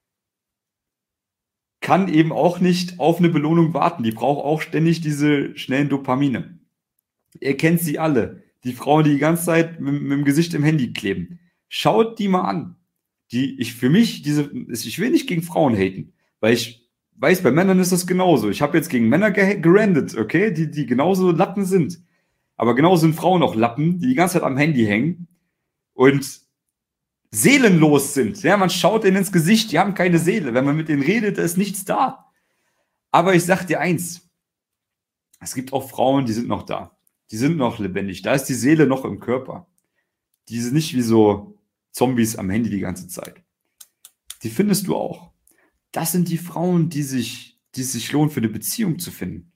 kann eben auch nicht auf eine Belohnung warten. Die braucht auch ständig diese schnellen Dopamine. Ihr kennt sie alle. Die Frauen, die ganze Zeit mit dem Gesicht im Handy kleben. Schaut die mal an. Ich will nicht gegen Frauen haten, weil ich weiß, bei Männern ist das genauso. Ich habe jetzt gegen Männer gerandet, okay, die genauso Lappen sind. Aber genauso sind Frauen auch Lappen, die ganze Zeit am Handy hängen und seelenlos sind. Ja, man schaut denen ins Gesicht, die haben keine Seele. Wenn man mit denen redet, da ist nichts da. Aber ich sag dir eins, es gibt auch Frauen, die sind noch da. Die sind noch lebendig. Da ist die Seele noch im Körper. Die sind nicht wie so Zombies am Handy die ganze Zeit. Die findest du auch. Das sind die Frauen, die sich lohnen, für eine Beziehung zu finden.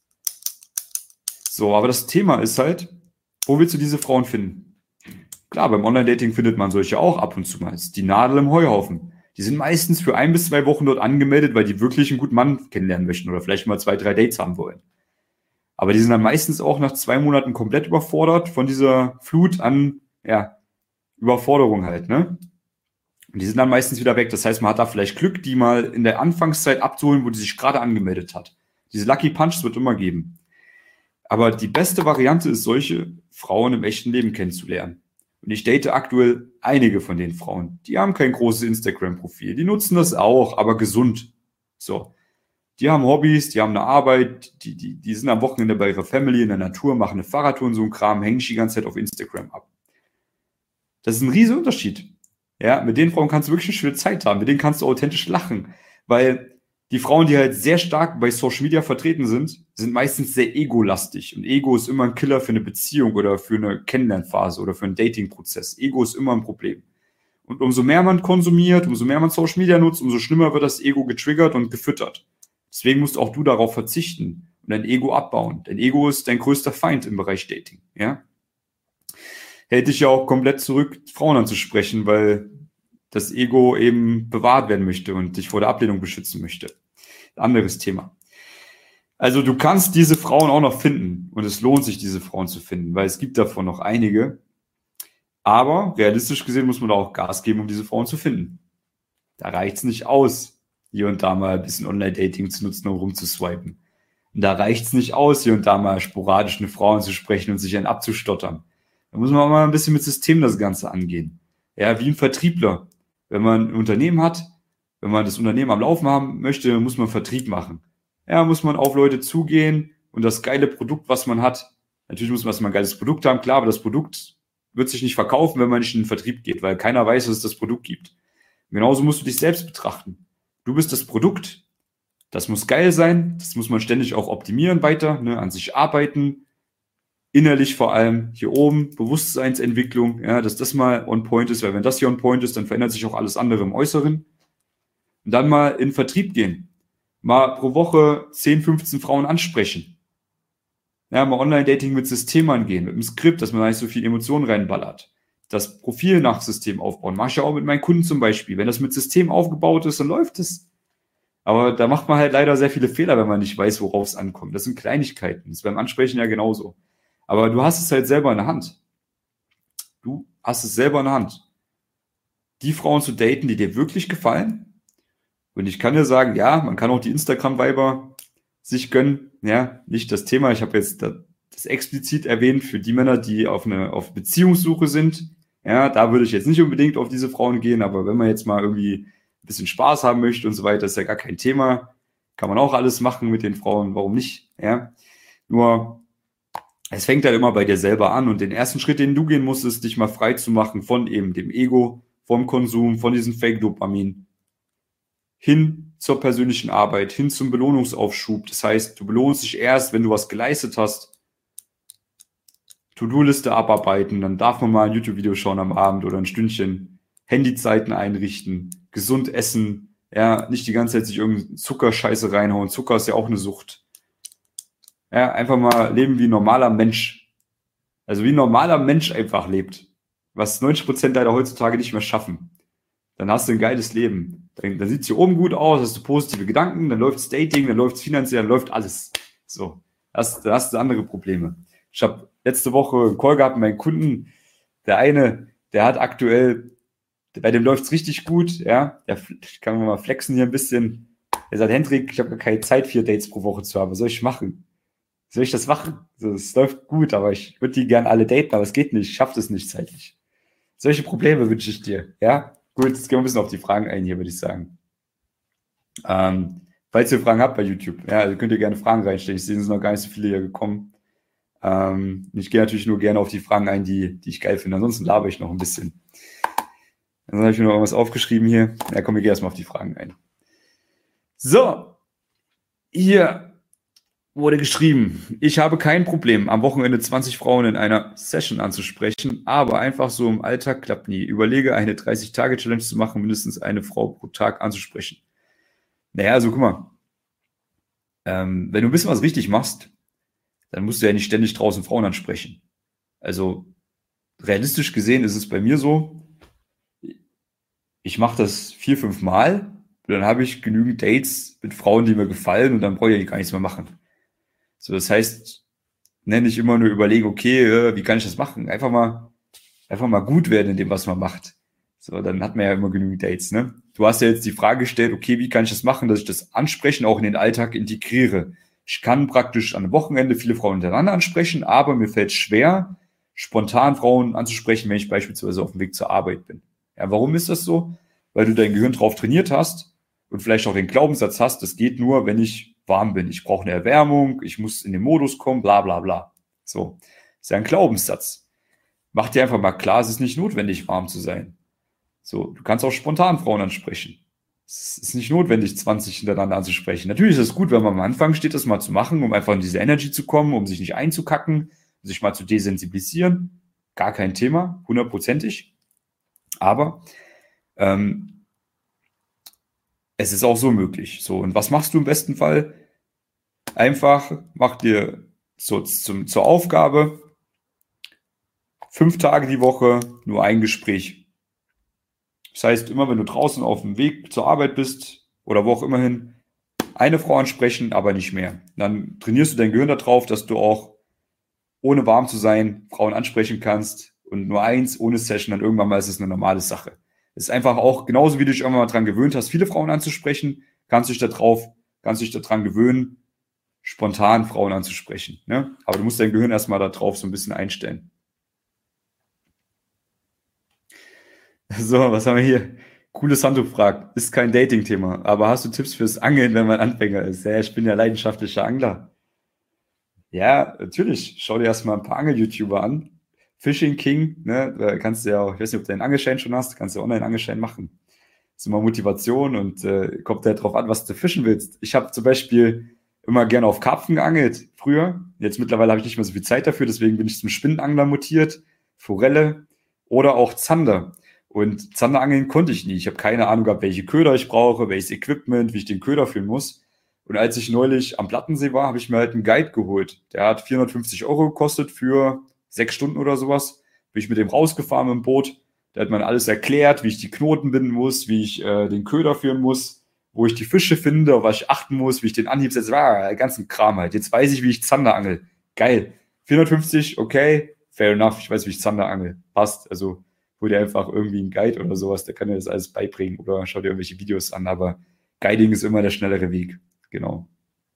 So, aber das Thema ist halt, wo willst du diese Frauen finden? Klar, beim Online-Dating findet man solche auch ab und zu mal. Das ist die Nadel im Heuhaufen. Die sind meistens für 1 bis 2 Wochen dort angemeldet, weil die wirklich einen guten Mann kennenlernen möchten oder vielleicht mal 2, 3 Dates haben wollen. Aber die sind dann meistens auch nach 2 Monaten komplett überfordert von dieser Flut an, ja, Überforderung halt, ne? Und die sind dann meistens wieder weg. Das heißt, man hat da vielleicht Glück, die mal in der Anfangszeit abzuholen, wo die sich gerade angemeldet hat. Diese Lucky Punch wird immer geben. Aber die beste Variante ist, solche Frauen im echten Leben kennenzulernen. Und ich date aktuell einige von den Frauen. Die haben kein großes Instagram-Profil. Die nutzen das auch, aber gesund. So. Die haben Hobbys, die haben eine Arbeit, die sind am Wochenende bei ihrer Family in der Natur, machen eine Fahrradtour und so ein Kram, hängen sich die ganze Zeit auf Instagram ab. Das ist ein riesen Unterschied. Ja, mit den Frauen kannst du wirklich eine schöne Zeit haben. Mit denen kannst du authentisch lachen. Weil die Frauen, die halt sehr stark bei Social Media vertreten sind meistens sehr egolastig. Und Ego ist immer ein Killer für eine Beziehung oder für eine Kennenlernphase oder für einen Dating-Prozess. Ego ist immer ein Problem. Und umso mehr man konsumiert, umso mehr man Social Media nutzt, umso schlimmer wird das Ego getriggert und gefüttert. Deswegen musst auch du darauf verzichten und dein Ego abbauen. Dein Ego ist dein größter Feind im Bereich Dating. Ja? Hält dich ja auch komplett zurück, Frauen anzusprechen, weil das Ego eben bewahrt werden möchte und dich vor der Ablehnung beschützen möchte. Anderes Thema. Also du kannst diese Frauen auch noch finden und es lohnt sich, diese Frauen zu finden, weil es gibt davon noch einige. Aber realistisch gesehen muss man da auch Gas geben, um diese Frauen zu finden. Da reicht es nicht aus, hier und da mal ein bisschen Online-Dating zu nutzen, um rumzuswipen. Und da reicht es nicht aus, hier und da mal sporadisch eine Frau anzusprechen und sich einen abzustottern. Da muss man auch mal ein bisschen mit System das Ganze angehen. Ja, wie ein Vertriebler. Wenn man ein Unternehmen hat, wenn man das Unternehmen am Laufen haben möchte, muss man Vertrieb machen. Ja, muss man auf Leute zugehen und das geile Produkt, was man hat, natürlich muss man erstmal ein geiles Produkt haben, klar, aber das Produkt wird sich nicht verkaufen, wenn man nicht in den Vertrieb geht, weil keiner weiß, dass es das Produkt gibt. Und genauso musst du dich selbst betrachten. Du bist das Produkt, das muss geil sein, das muss man ständig auch optimieren weiter, ne, an sich arbeiten, innerlich vor allem, hier oben, Bewusstseinsentwicklung, ja, dass das mal on point ist, weil wenn das hier on point ist, dann verändert sich auch alles andere im Äußeren. Und dann mal in Vertrieb gehen. Mal pro Woche 10, 15 Frauen ansprechen. Ja, mal Online-Dating mit System angehen, mit einem Skript, dass man da nicht so viel Emotionen reinballert. Das Profil nach System aufbauen. Mach ich ja auch mit meinen Kunden zum Beispiel. Wenn das mit System aufgebaut ist, dann läuft es. Aber da macht man halt leider sehr viele Fehler, wenn man nicht weiß, worauf es ankommt. Das sind Kleinigkeiten. Das ist beim Ansprechen ja genauso. Aber du hast es halt selber in der Hand. Du hast es selber in der Hand. Die Frauen zu daten, die dir wirklich gefallen. Und ich kann dir sagen, ja, man kann auch die Instagram-Weiber sich gönnen. Ja, nicht das Thema. Ich habe jetzt das explizit erwähnt für die Männer, die auf Beziehungssuche sind. Ja, da würde ich jetzt nicht unbedingt auf diese Frauen gehen, aber wenn man jetzt mal irgendwie ein bisschen Spaß haben möchte und so weiter, ist ja gar kein Thema. Kann man auch alles machen mit den Frauen, warum nicht? Ja, nur es fängt halt immer bei dir selber an und den ersten Schritt, den du gehen musst, ist, dich mal frei zu machen von eben dem Ego, vom Konsum, von diesem Fake-Dopamin hin zur persönlichen Arbeit, hin zum Belohnungsaufschub. Das heißt, du belohnst dich erst, wenn du was geleistet hast. To-Do-Liste abarbeiten, dann darf man mal ein YouTube-Video schauen am Abend oder ein Stündchen. Handyzeiten einrichten, gesund essen, ja, nicht die ganze Zeit sich irgendeine Zuckerscheiße reinhauen. Zucker ist ja auch eine Sucht. Ja, einfach mal leben wie ein normaler Mensch. Also wie ein normaler Mensch einfach lebt. Was 90% leider heutzutage nicht mehr schaffen. Dann hast du ein geiles Leben. Dann sieht es hier oben gut aus, hast du positive Gedanken, dann läuft's Dating, dann läuft's finanziell, dann läuft alles. So, dann hast du andere Probleme. Ich habe letzte Woche einen Call gehabt mit meinen Kunden. Der eine, der hat aktuell, bei dem läuft's richtig gut, ja. Ich kann mal flexen hier ein bisschen. Er sagt, Hendrik, ich habe gar keine Zeit, 4 Dates pro Woche zu haben. Was soll ich machen? Soll ich das machen? So, es läuft gut, aber ich würde die gern alle daten, aber es geht nicht, ich schaffe das nicht zeitlich. Solche Probleme wünsche ich dir, ja? Gut, jetzt gehen wir ein bisschen auf die Fragen ein hier, würde ich sagen. Falls ihr Fragen habt bei YouTube, ja, also könnt ihr gerne Fragen reinstellen. Ich sehe, es sind noch gar nicht so viele hier gekommen. Ich gehe natürlich nur gerne auf die Fragen ein, die ich geil finde. Ansonsten laber ich noch ein bisschen. Dann habe ich mir noch irgendwas aufgeschrieben hier. Ja, komm, wir gehen erstmal auf die Fragen ein. So, hier wurde geschrieben, ich habe kein Problem, am Wochenende 20 Frauen in einer Session anzusprechen, aber einfach so im Alltag klappt nie. Überlege, eine 30-Tage-Challenge zu machen, mindestens eine Frau pro Tag anzusprechen. Naja, also guck mal, wenn du ein bisschen was richtig machst, dann musst du ja nicht ständig draußen Frauen ansprechen. Also realistisch gesehen ist es bei mir so, ich mache das 4, 5 Mal, dann habe ich genügend Dates mit Frauen, die mir gefallen und dann brauche ich ja gar nichts mehr machen. So, das heißt, nenne ich immer nur überlege, okay, wie kann ich das machen? Einfach mal gut werden in dem, was man macht. So, dann hat man ja immer genügend Dates, ne? Du hast ja jetzt die Frage gestellt, okay, wie kann ich das machen, dass ich das Ansprechen auch in den Alltag integriere? Ich kann praktisch an einem Wochenende viele Frauen hintereinander ansprechen, aber mir fällt schwer, spontan Frauen anzusprechen, wenn ich beispielsweise auf dem Weg zur Arbeit bin. Ja, warum ist das so? Weil du dein Gehirn drauf trainiert hast und vielleicht auch den Glaubenssatz hast, das geht nur, wenn ich warm bin. Ich brauche eine Erwärmung, ich muss in den Modus kommen, bla bla bla. So, ist ja ein Glaubenssatz. Mach dir einfach mal klar, es ist nicht notwendig, warm zu sein. So, du kannst auch spontan Frauen ansprechen. Es ist nicht notwendig, 20 hintereinander anzusprechen. Natürlich ist es gut, wenn man am Anfang steht, das mal zu machen, um einfach in diese Energy zu kommen, um sich nicht einzukacken, um sich mal zu desensibilisieren. Gar kein Thema, 100%ig. Aber es ist auch so möglich. So, und was machst du im besten Fall? Einfach mach dir zur Aufgabe 5 Tage die Woche nur ein Gespräch. Das heißt, immer wenn du draußen auf dem Weg zur Arbeit bist oder wo auch immer hin, eine Frau ansprechen, aber nicht mehr. Dann trainierst du dein Gehirn darauf, dass du auch ohne warm zu sein Frauen ansprechen kannst und nur eins ohne Session, dann irgendwann mal ist es eine normale Sache. Es ist einfach auch, genauso wie du dich irgendwann mal dran gewöhnt hast, viele Frauen anzusprechen, kannst du dich daran gewöhnen, spontan Frauen anzusprechen. Ne? Aber du musst dein Gehirn erstmal darauf so ein bisschen einstellen. So, was haben wir hier? Cooles Handtuch fragt, ist kein Dating-Thema, aber hast du Tipps fürs Angeln, wenn man Anfänger ist? Ja, ich bin ja leidenschaftlicher Angler. Ja, natürlich. Schau dir erstmal ein paar Angel-YouTuber an. Fishing King, ne? Da kannst du ja auch, ich weiß nicht, ob du einen Angelschein schon hast, kannst du ja online Angelschein machen. Das ist immer Motivation und kommt halt drauf an, was du fischen willst. Ich habe zum Beispiel immer gerne auf Karpfen geangelt, früher. Jetzt mittlerweile habe ich nicht mehr so viel Zeit dafür, deswegen bin ich zum Spinnenangler mutiert, Forelle oder auch Zander. Und Zanderangeln konnte ich nie. Ich habe keine Ahnung gehabt, welche Köder ich brauche, welches Equipment, wie ich den Köder führen muss. Und als ich neulich am Plattensee war, habe ich mir halt einen Guide geholt. Der hat 450 € gekostet für 6 Stunden oder sowas. Bin ich mit dem rausgefahren mit dem Boot. Da hat man alles erklärt, wie ich die Knoten binden muss, wie ich den Köder führen muss, wo ich die Fische finde, auf was ich achten muss, wie ich den Anhieb setze. Ganzen Kram halt. Jetzt weiß ich, wie ich Zander angel. Geil. 450, okay, fair enough. Ich weiß, wie ich Zander angel. Passt. Also hol dir einfach irgendwie einen Guide oder sowas, der kann dir das alles beibringen oder schau dir irgendwelche Videos an. Aber Guiding ist immer der schnellere Weg. Genau.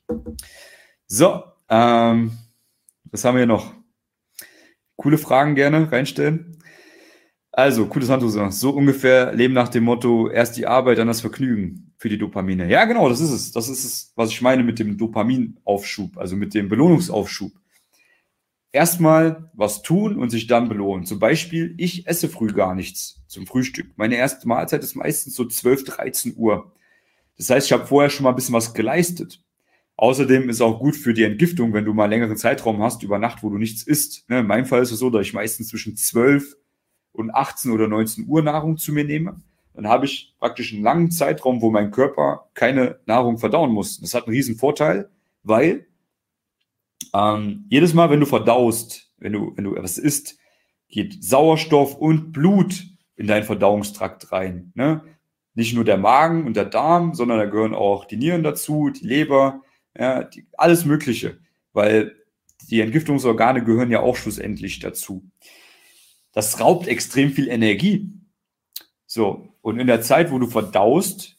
So, was haben wir noch? Coole Fragen gerne reinstellen. Also, cooles Handtuch. So ungefähr leben nach dem Motto, erst die Arbeit, dann das Vergnügen für die Dopamine. Ja, genau, das ist es. Das ist es, was ich meine mit dem Dopaminaufschub, also mit dem Belohnungsaufschub. Erstmal was tun und sich dann belohnen. Zum Beispiel, ich esse früh gar nichts zum Frühstück. Meine erste Mahlzeit ist meistens so 12, 13 Uhr. Das heißt, ich habe vorher schon mal ein bisschen was geleistet. Außerdem ist auch gut für die Entgiftung, wenn du mal einen längeren Zeitraum hast über Nacht, wo du nichts isst. In meinem Fall ist es so, dass ich meistens zwischen 12 und 18 oder 19 Uhr Nahrung zu mir nehme. Dann habe ich praktisch einen langen Zeitraum, wo mein Körper keine Nahrung verdauen muss. Das hat einen riesen Vorteil, weil jedes Mal, wenn du verdaust, wenn du etwas isst, geht Sauerstoff und Blut in deinen Verdauungstrakt rein. Ne? Nicht nur der Magen und der Darm, sondern da gehören auch die Nieren dazu, die Leber, ja, alles Mögliche, weil die Entgiftungsorgane gehören ja auch schlussendlich dazu. Das raubt extrem viel Energie. So, und in der Zeit, wo du verdaust,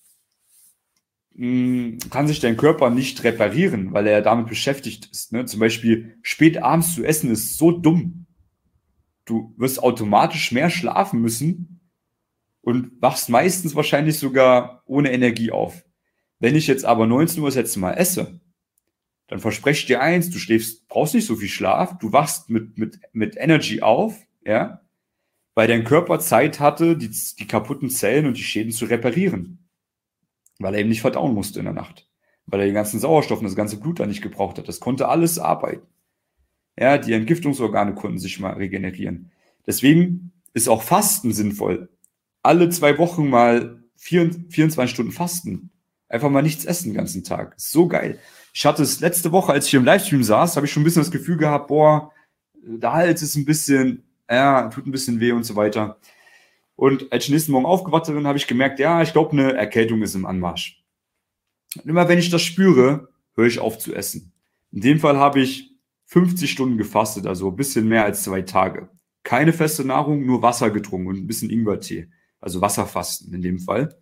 kann sich dein Körper nicht reparieren, weil er damit beschäftigt ist. Ne? Zum Beispiel spät abends zu essen ist so dumm. Du wirst automatisch mehr schlafen müssen und wachst meistens wahrscheinlich sogar ohne Energie auf. Wenn ich jetzt aber 19 Uhr das letzte Mal esse, dann verspreche ich dir eins, brauchst nicht so viel Schlaf, du wachst mit Energy auf, ja, weil dein Körper Zeit hatte, die kaputten Zellen und die Schäden zu reparieren. Weil er eben nicht verdauen musste in der Nacht. Weil er den ganzen Sauerstoff und das ganze Blut da nicht gebraucht hat. Das konnte alles arbeiten. Ja, die Entgiftungsorgane konnten sich mal regenerieren. Deswegen ist auch Fasten sinnvoll. Alle 2 Wochen mal 24 Stunden fasten. Einfach mal nichts essen den ganzen Tag. Ist so geil. Ich hatte es letzte Woche, als ich hier im Livestream saß, habe ich schon ein bisschen das Gefühl gehabt, boah, der Hals ist ein bisschen, ja, tut ein bisschen weh und so weiter. Und als ich nächsten Morgen aufgewacht bin, habe ich gemerkt, ja, ich glaube, eine Erkältung ist im Anmarsch. Und immer wenn ich das spüre, höre ich auf zu essen. In dem Fall habe ich 50 Stunden gefastet, also ein bisschen mehr als 2 Tage. Keine feste Nahrung, nur Wasser getrunken und ein bisschen Ingwertee. Also Wasserfasten in dem Fall.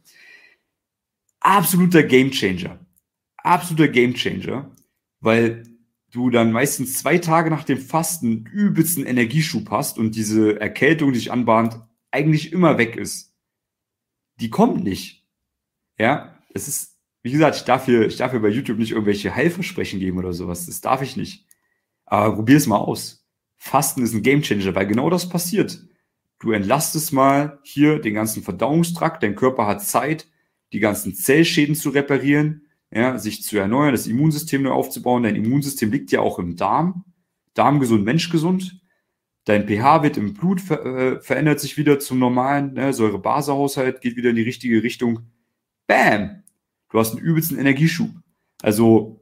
Absoluter Gamechanger. Absoluter Gamechanger, weil du dann meistens 2 Tage nach dem Fasten übelsten Energieschub hast und diese Erkältung, die sich anbahnt, eigentlich immer weg ist. Die kommt nicht. Ja, es ist, wie gesagt, ich darf hier bei YouTube nicht irgendwelche Heilversprechen geben oder sowas. Das darf ich nicht. Aber probier es mal aus. Fasten ist ein Gamechanger, weil genau das passiert. Du entlastest mal hier den ganzen Verdauungstrakt. Dein Körper hat Zeit, die ganzen Zellschäden zu reparieren, ja, sich zu erneuern, das Immunsystem neu aufzubauen. Dein Immunsystem liegt ja auch im Darm. Darm gesund, Mensch gesund. Dein pH-Wert im Blut verändert sich wieder zum normalen, ne? Säure-Base-Haushalt geht wieder in die richtige Richtung. Bam! Du hast einen übelsten Energieschub. Also,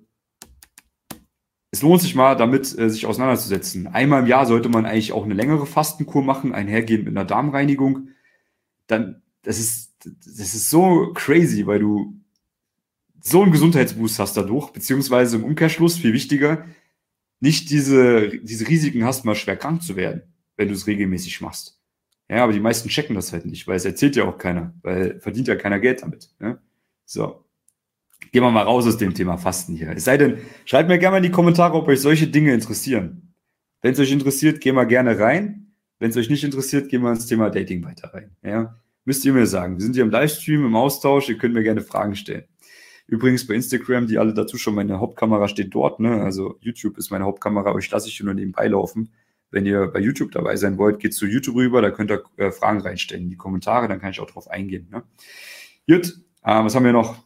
es lohnt sich mal, damit sich auseinanderzusetzen. Einmal im Jahr sollte man eigentlich auch eine längere Fastenkur machen, einhergehend mit einer Darmreinigung. Dann, das ist so crazy, weil du so einen Gesundheitsboost hast dadurch, beziehungsweise im Umkehrschluss, viel wichtiger, nicht diese Risiken hast, mal schwer krank zu werden, wenn du es regelmäßig machst. Ja, aber die meisten checken das halt nicht, weil es erzählt ja auch keiner, weil verdient ja keiner Geld damit. Ne? So, gehen wir mal raus aus dem Thema Fasten hier. Es sei denn, schreibt mir gerne mal in die Kommentare, ob euch solche Dinge interessieren. Wenn es euch interessiert, gehen wir gerne rein. Wenn es euch nicht interessiert, gehen wir ins Thema Dating weiter rein. Ja? Müsst ihr mir sagen. Wir sind hier im Livestream, im Austausch, ihr könnt mir gerne Fragen stellen. Übrigens bei Instagram, die alle dazu schon, meine Hauptkamera steht dort, ne? Also YouTube ist meine Hauptkamera, aber ich lasse ich nur nebenbei laufen. Wenn ihr bei YouTube dabei sein wollt, geht zu YouTube rüber, da könnt ihr Fragen reinstellen in die Kommentare, dann kann ich auch drauf eingehen. Ne? Gut, was haben wir noch?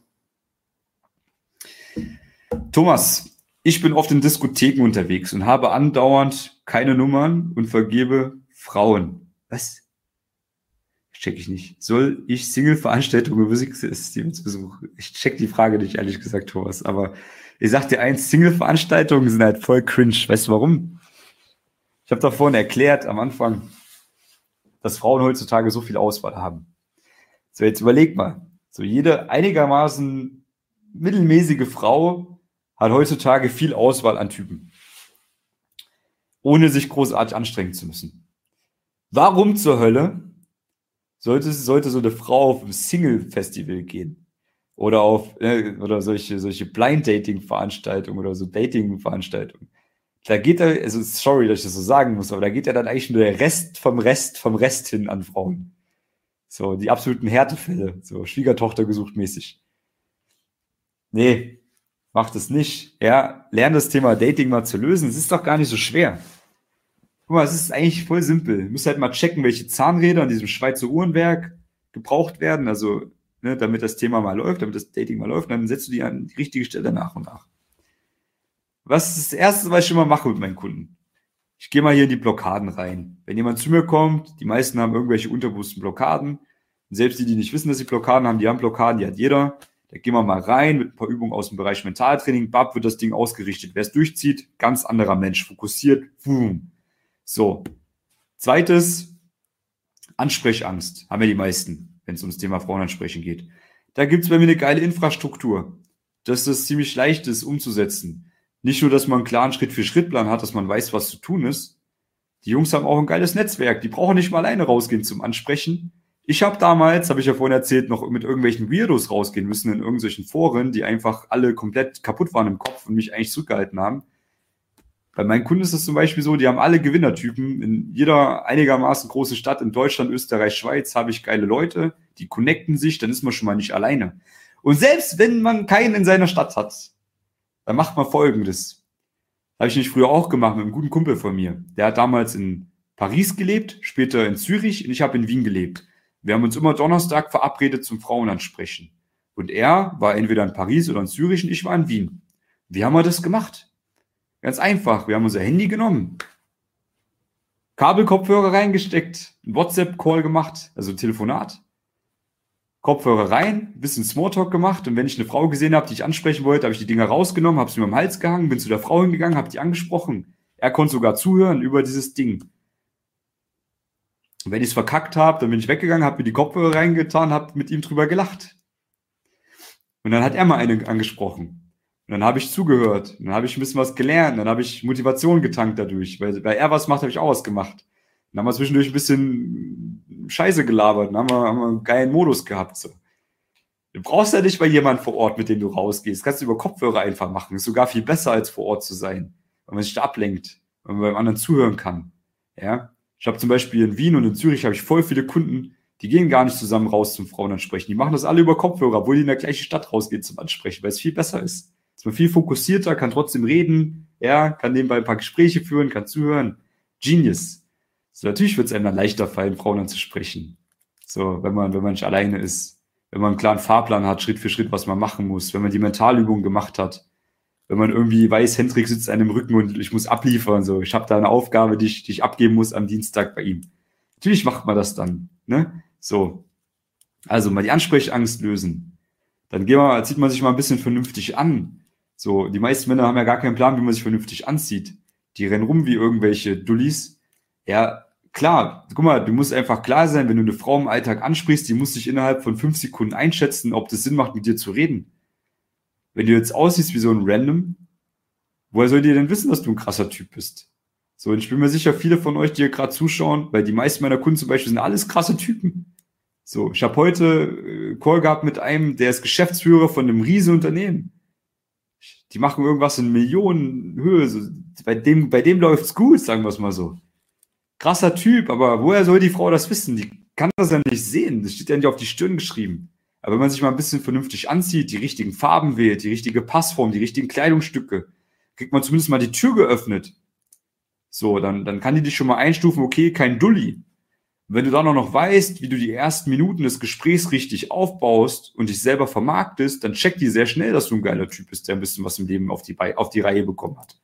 Thomas, ich bin oft in Diskotheken unterwegs und habe andauernd keine Nummern und vergebe Frauen. Was? Check ich nicht. Soll ich Single-Veranstaltungen besuchen? Ich check die Frage nicht, ehrlich gesagt, Thomas. Aber ich sag dir eins, Single-Veranstaltungen sind halt voll cringe. Weißt du warum? Ich habe da vorhin erklärt am Anfang, dass Frauen heutzutage so viel Auswahl haben. So, jetzt überleg mal. So, jede einigermaßen mittelmäßige Frau hat heutzutage viel Auswahl an Typen. Ohne sich großartig anstrengen zu müssen. Warum zur Hölle sollte so eine Frau auf ein Single-Festival gehen oder solche Blind-Dating-Veranstaltungen oder so Dating-Veranstaltungen. Da geht also sorry, dass ich das so sagen muss, aber da geht ja dann eigentlich nur der Rest vom Rest hin an Frauen. So, die absoluten Härtefälle, so Schwiegertochter gesucht mäßig. Nee, macht es nicht. Ja, lern das Thema Dating mal zu lösen. Es ist doch gar nicht so schwer. Guck mal, es ist eigentlich voll simpel. Du musst halt mal checken, welche Zahnräder an diesem Schweizer Uhrenwerk gebraucht werden, also ne, damit das Thema mal läuft, damit das Dating mal läuft, dann setzt du die an die richtige Stelle nach und nach. Was ist das Erste, was ich immer mache mit meinen Kunden? Ich gehe mal hier in die Blockaden rein. Wenn jemand zu mir kommt, die meisten haben irgendwelche unterbewussten Blockaden. Und selbst die nicht wissen, dass sie Blockaden haben, die haben Blockaden, die hat jeder. Da gehen wir mal rein mit ein paar Übungen aus dem Bereich Mentaltraining. Bab, wird das Ding ausgerichtet. Wer es durchzieht, ganz anderer Mensch, fokussiert. Boom. So. Zweites, Ansprechangst haben ja die meisten, wenn es ums Thema Frauenansprechen geht. Da gibt es bei mir eine geile Infrastruktur, dass das ziemlich leicht ist umzusetzen. Nicht nur, dass man einen klaren Schritt-für-Schritt-Plan hat, dass man weiß, was zu tun ist. Die Jungs haben auch ein geiles Netzwerk. Die brauchen nicht mal alleine rausgehen zum Ansprechen. Ich habe damals, habe ich ja vorhin erzählt, noch mit irgendwelchen Weirdos rausgehen müssen in irgendwelchen Foren, die einfach alle komplett kaputt waren im Kopf und mich eigentlich zurückgehalten haben. Bei meinen Kunden ist es zum Beispiel so, die haben alle Gewinnertypen. In jeder einigermaßen großen Stadt in Deutschland, Österreich, Schweiz habe ich geile Leute, die connecten sich, dann ist man schon mal nicht alleine. Und selbst wenn man keinen in seiner Stadt hat, dann macht man Folgendes. Habe ich nämlich früher auch gemacht mit einem guten Kumpel von mir. Der hat damals in Paris gelebt, später in Zürich und ich habe in Wien gelebt. Wir haben uns immer Donnerstag verabredet zum Frauenansprechen. Und er war entweder in Paris oder in Zürich und ich war in Wien. Wie haben wir das gemacht? Ganz einfach. Wir haben unser Handy genommen, Kabelkopfhörer reingesteckt, einen WhatsApp-Call gemacht, also ein Telefonat. Kopfhörer rein, bisschen Smalltalk gemacht und wenn ich eine Frau gesehen habe, die ich ansprechen wollte, habe ich die Dinger rausgenommen, habe sie mir am Hals gehangen, bin zu der Frau hingegangen, habe die angesprochen. Er konnte sogar zuhören über dieses Ding. Und wenn ich es verkackt habe, dann bin ich weggegangen, habe mir die Kopfhörer reingetan, habe mit ihm drüber gelacht. Und dann hat er mal eine angesprochen. Und dann habe ich zugehört. Und dann habe ich ein bisschen was gelernt. Dann habe ich Motivation getankt dadurch. Weil er was macht, habe ich auch was gemacht. Dann haben wir zwischendurch ein bisschen Scheiße gelabert. Dann haben wir einen geilen Modus gehabt. So. Du brauchst ja nicht bei jemandem vor Ort, mit dem du rausgehst. Kannst du über Kopfhörer einfach machen. Ist sogar viel besser, als vor Ort zu sein. Weil man sich da ablenkt. Weil man beim anderen zuhören kann. Ja. Ich habe zum Beispiel in Wien und in Zürich habe ich voll viele Kunden, die gehen gar nicht zusammen raus zum Frauenansprechen. Die machen das alle über Kopfhörer, obwohl die in der gleichen Stadt rausgehen zum Ansprechen, weil es viel besser ist. Ist man viel fokussierter, kann trotzdem reden, ja, kann nebenbei ein paar Gespräche führen, kann zuhören. Genius. So, natürlich wird es einem dann leichter fallen, Frauen anzusprechen. So, wenn man nicht alleine ist, wenn man einen klaren Fahrplan hat, Schritt für Schritt, was man machen muss, wenn man die Mentalübung gemacht hat, wenn man irgendwie weiß, Hendrik sitzt einem im Rücken und ich muss abliefern, so, ich habe da eine Aufgabe, die ich abgeben muss am Dienstag bei ihm. Natürlich macht man das dann, ne? So. Also mal die Ansprechangst lösen. Dann zieht man sich mal ein bisschen vernünftig an. So, die meisten Männer haben ja gar keinen Plan, wie man sich vernünftig anzieht. Die rennen rum wie irgendwelche Dullis. Ja, klar, guck mal, du musst einfach klar sein, wenn du eine Frau im Alltag ansprichst, die muss sich innerhalb von 5 Sekunden einschätzen, ob das Sinn macht, mit dir zu reden. Wenn du jetzt aussiehst wie so ein Random, woher soll die denn wissen, dass du ein krasser Typ bist? So, und ich bin mir sicher, viele von euch, die hier gerade zuschauen, weil die meisten meiner Kunden zum Beispiel sind alles krasse Typen. So, ich habe heute Call gehabt mit einem, der ist Geschäftsführer von einem riesen Unternehmen. Die machen irgendwas in Millionenhöhe. So, bei dem läuft's gut, sagen wir es mal so. Krasser Typ, aber woher soll die Frau das wissen? Die kann das ja nicht sehen. Das steht ja nicht auf die Stirn geschrieben. Aber wenn man sich mal ein bisschen vernünftig anzieht, die richtigen Farben wählt, die richtige Passform, die richtigen Kleidungsstücke, kriegt man zumindest mal die Tür geöffnet. So, dann kann die dich schon mal einstufen, okay, kein Dulli. Wenn du dann auch noch weißt, wie du die ersten Minuten des Gesprächs richtig aufbaust und dich selber vermarktest, dann checkt die sehr schnell, dass du ein geiler Typ bist, der ein bisschen was im Leben auf die Reihe bekommen hat.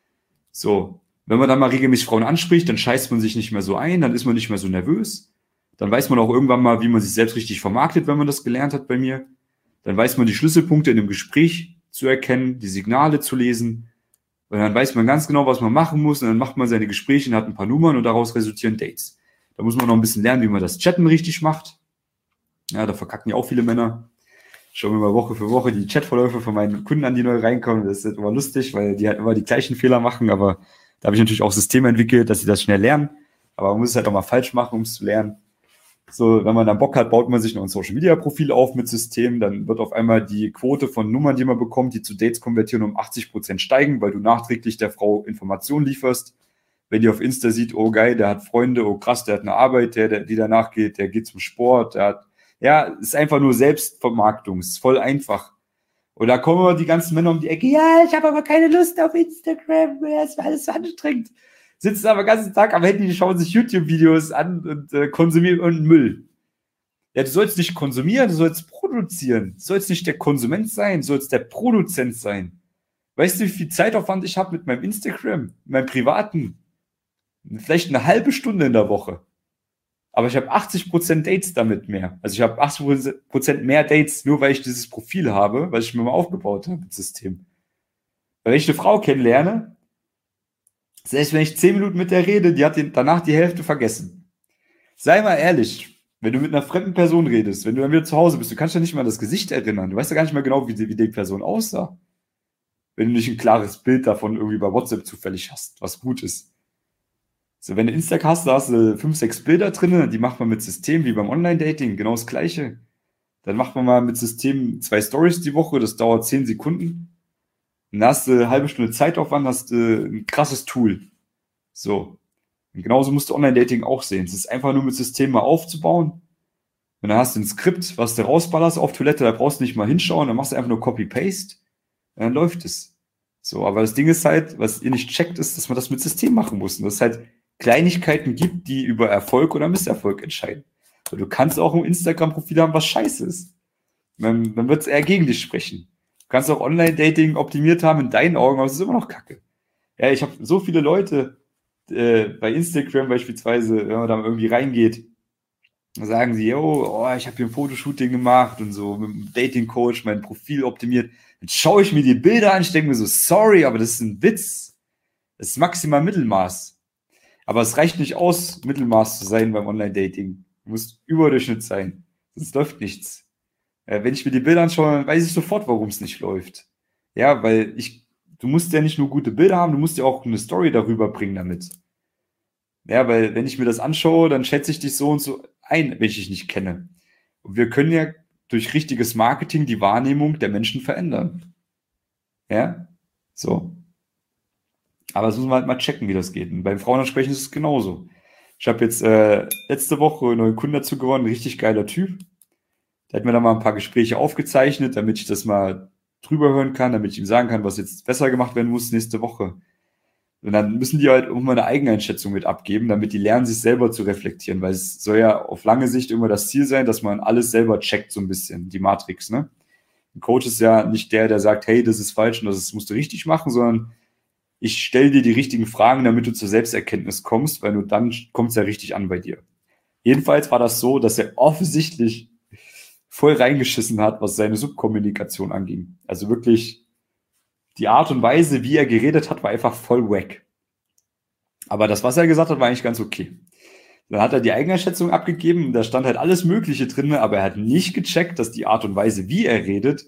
So, wenn man dann mal regelmäßig Frauen anspricht, dann scheißt man sich nicht mehr so ein, dann ist man nicht mehr so nervös. Dann weiß man auch irgendwann mal, wie man sich selbst richtig vermarktet, wenn man das gelernt hat bei mir. Dann weiß man die Schlüsselpunkte in dem Gespräch zu erkennen, die Signale zu lesen. Und dann weiß man ganz genau, was man machen muss. Und dann macht man seine Gespräche und hat ein paar Nummern und daraus resultieren Dates. Da muss man noch ein bisschen lernen, wie man das Chatten richtig macht. Ja, da verkacken ja auch viele Männer. Ich schaue mir mal Woche für Woche die Chatverläufe von meinen Kunden an, die neu reinkommen. Das ist immer lustig, weil die halt immer die gleichen Fehler machen. Aber da habe ich natürlich auch Systeme entwickelt, dass sie das schnell lernen. Aber man muss es halt auch mal falsch machen, um es zu lernen. So, wenn man dann Bock hat, baut man sich noch ein Social-Media-Profil auf mit System, dann wird auf einmal die Quote von Nummern, die man bekommt, die zu Dates konvertieren, um 80% steigen, weil du nachträglich der Frau Informationen lieferst. Wenn die auf Insta sieht, oh geil, der hat Freunde, oh krass, der hat eine Arbeit, die danach geht, der geht zum Sport, ist einfach nur Selbstvermarktung, ist voll einfach. Und da kommen immer die ganzen Männer um die Ecke, ja, ich habe aber keine Lust auf Instagram, das war alles so anstrengend. Sitzen aber den ganzen Tag am Handy, schauen sich YouTube-Videos an und konsumieren irgendeinen Müll. Ja, du sollst nicht konsumieren, du sollst produzieren. Du sollst nicht der Konsument sein, du sollst der Produzent sein. Weißt du, wie viel Zeitaufwand ich habe mit meinem Instagram, meinem privaten? Vielleicht eine halbe Stunde in der Woche. Aber ich habe 80% Dates damit mehr. Also ich habe 80% mehr Dates, nur weil ich dieses Profil habe, was ich mir mal aufgebaut habe, das System. Weil wenn ich eine Frau kennenlerne, selbst wenn ich 10 Minuten mit der rede, die hat danach die Hälfte vergessen. Sei mal ehrlich, wenn du mit einer fremden Person redest, wenn du dann wieder zu Hause bist, du kannst ja nicht mal an das Gesicht erinnern. Du weißt ja gar nicht mehr genau, wie die Person aussah. Wenn du nicht ein klares Bild davon irgendwie bei WhatsApp zufällig hast, was gut ist. So, wenn du Instagram hast, da hast du 5, 6 Bilder drin, die macht man mit System, wie beim Online-Dating, genau das Gleiche. Dann macht man mal mit System 2 Stories die Woche, das dauert 10 Sekunden. Dann hast du eine halbe Stunde Zeitaufwand, hast du ein krasses Tool. So. Und genauso musst du Online-Dating auch sehen. Es ist einfach nur mit System mal aufzubauen. Und dann hast du ein Skript, was du rausballerst auf Toilette, da brauchst du nicht mal hinschauen, dann machst du einfach nur Copy-Paste. Und dann läuft es. So, aber das Ding ist halt, was ihr nicht checkt, ist, dass man das mit System machen muss. Und dass es halt Kleinigkeiten gibt, die über Erfolg oder Misserfolg entscheiden. So, du kannst auch ein Instagram-Profil haben, was scheiße ist. Dann wird es eher gegen dich sprechen. Du kannst auch Online-Dating optimiert haben in deinen Augen, aber es ist immer noch Kacke. Ja, ich habe so viele Leute bei Instagram beispielsweise, wenn man da irgendwie reingeht, sagen sie, ich habe hier ein Fotoshooting gemacht und so mit einem Dating-Coach mein Profil optimiert. Dann schaue ich mir die Bilder an, ich denke mir so, sorry, aber das ist ein Witz. Das ist maximal Mittelmaß. Aber es reicht nicht aus, Mittelmaß zu sein beim Online-Dating. Du musst Überdurchschnitt sein. Sonst läuft nichts. Wenn ich mir die Bilder anschaue, dann weiß ich sofort, warum es nicht läuft. Ja, weil du musst ja nicht nur gute Bilder haben, du musst ja auch eine Story darüber bringen damit. Ja, weil wenn ich mir das anschaue, dann schätze ich dich so und so ein, wenn ich dich nicht kenne. Und wir können ja durch richtiges Marketing die Wahrnehmung der Menschen verändern. Ja, so. Aber das muss man halt mal checken, wie das geht. Und beim Frauenansprechen ist es genauso. Ich habe jetzt letzte Woche einen neuen Kunden dazu gewonnen, ein richtig geiler Typ. Der hat mir dann mal ein paar Gespräche aufgezeichnet, damit ich das mal drüber hören kann, damit ich ihm sagen kann, was jetzt besser gemacht werden muss nächste Woche. Und dann müssen die halt auch mal eine Eigeneinschätzung mit abgeben, damit die lernen, sich selber zu reflektieren, weil es soll ja auf lange Sicht immer das Ziel sein, dass man alles selber checkt, so ein bisschen, die Matrix, ne? Ein Coach ist ja nicht der sagt, hey, das ist falsch und das musst du richtig machen, sondern ich stelle dir die richtigen Fragen, damit du zur Selbsterkenntnis kommst, weil nur dann kommt es ja richtig an bei dir. Jedenfalls war das so, dass er offensichtlich voll reingeschissen hat, was seine Subkommunikation anging. Also wirklich die Art und Weise, wie er geredet hat, war einfach voll wack. Aber das, was er gesagt hat, war eigentlich ganz okay. Dann hat er die Eigeneinschätzung abgegeben, da stand halt alles Mögliche drin, aber er hat nicht gecheckt, dass die Art und Weise, wie er redet,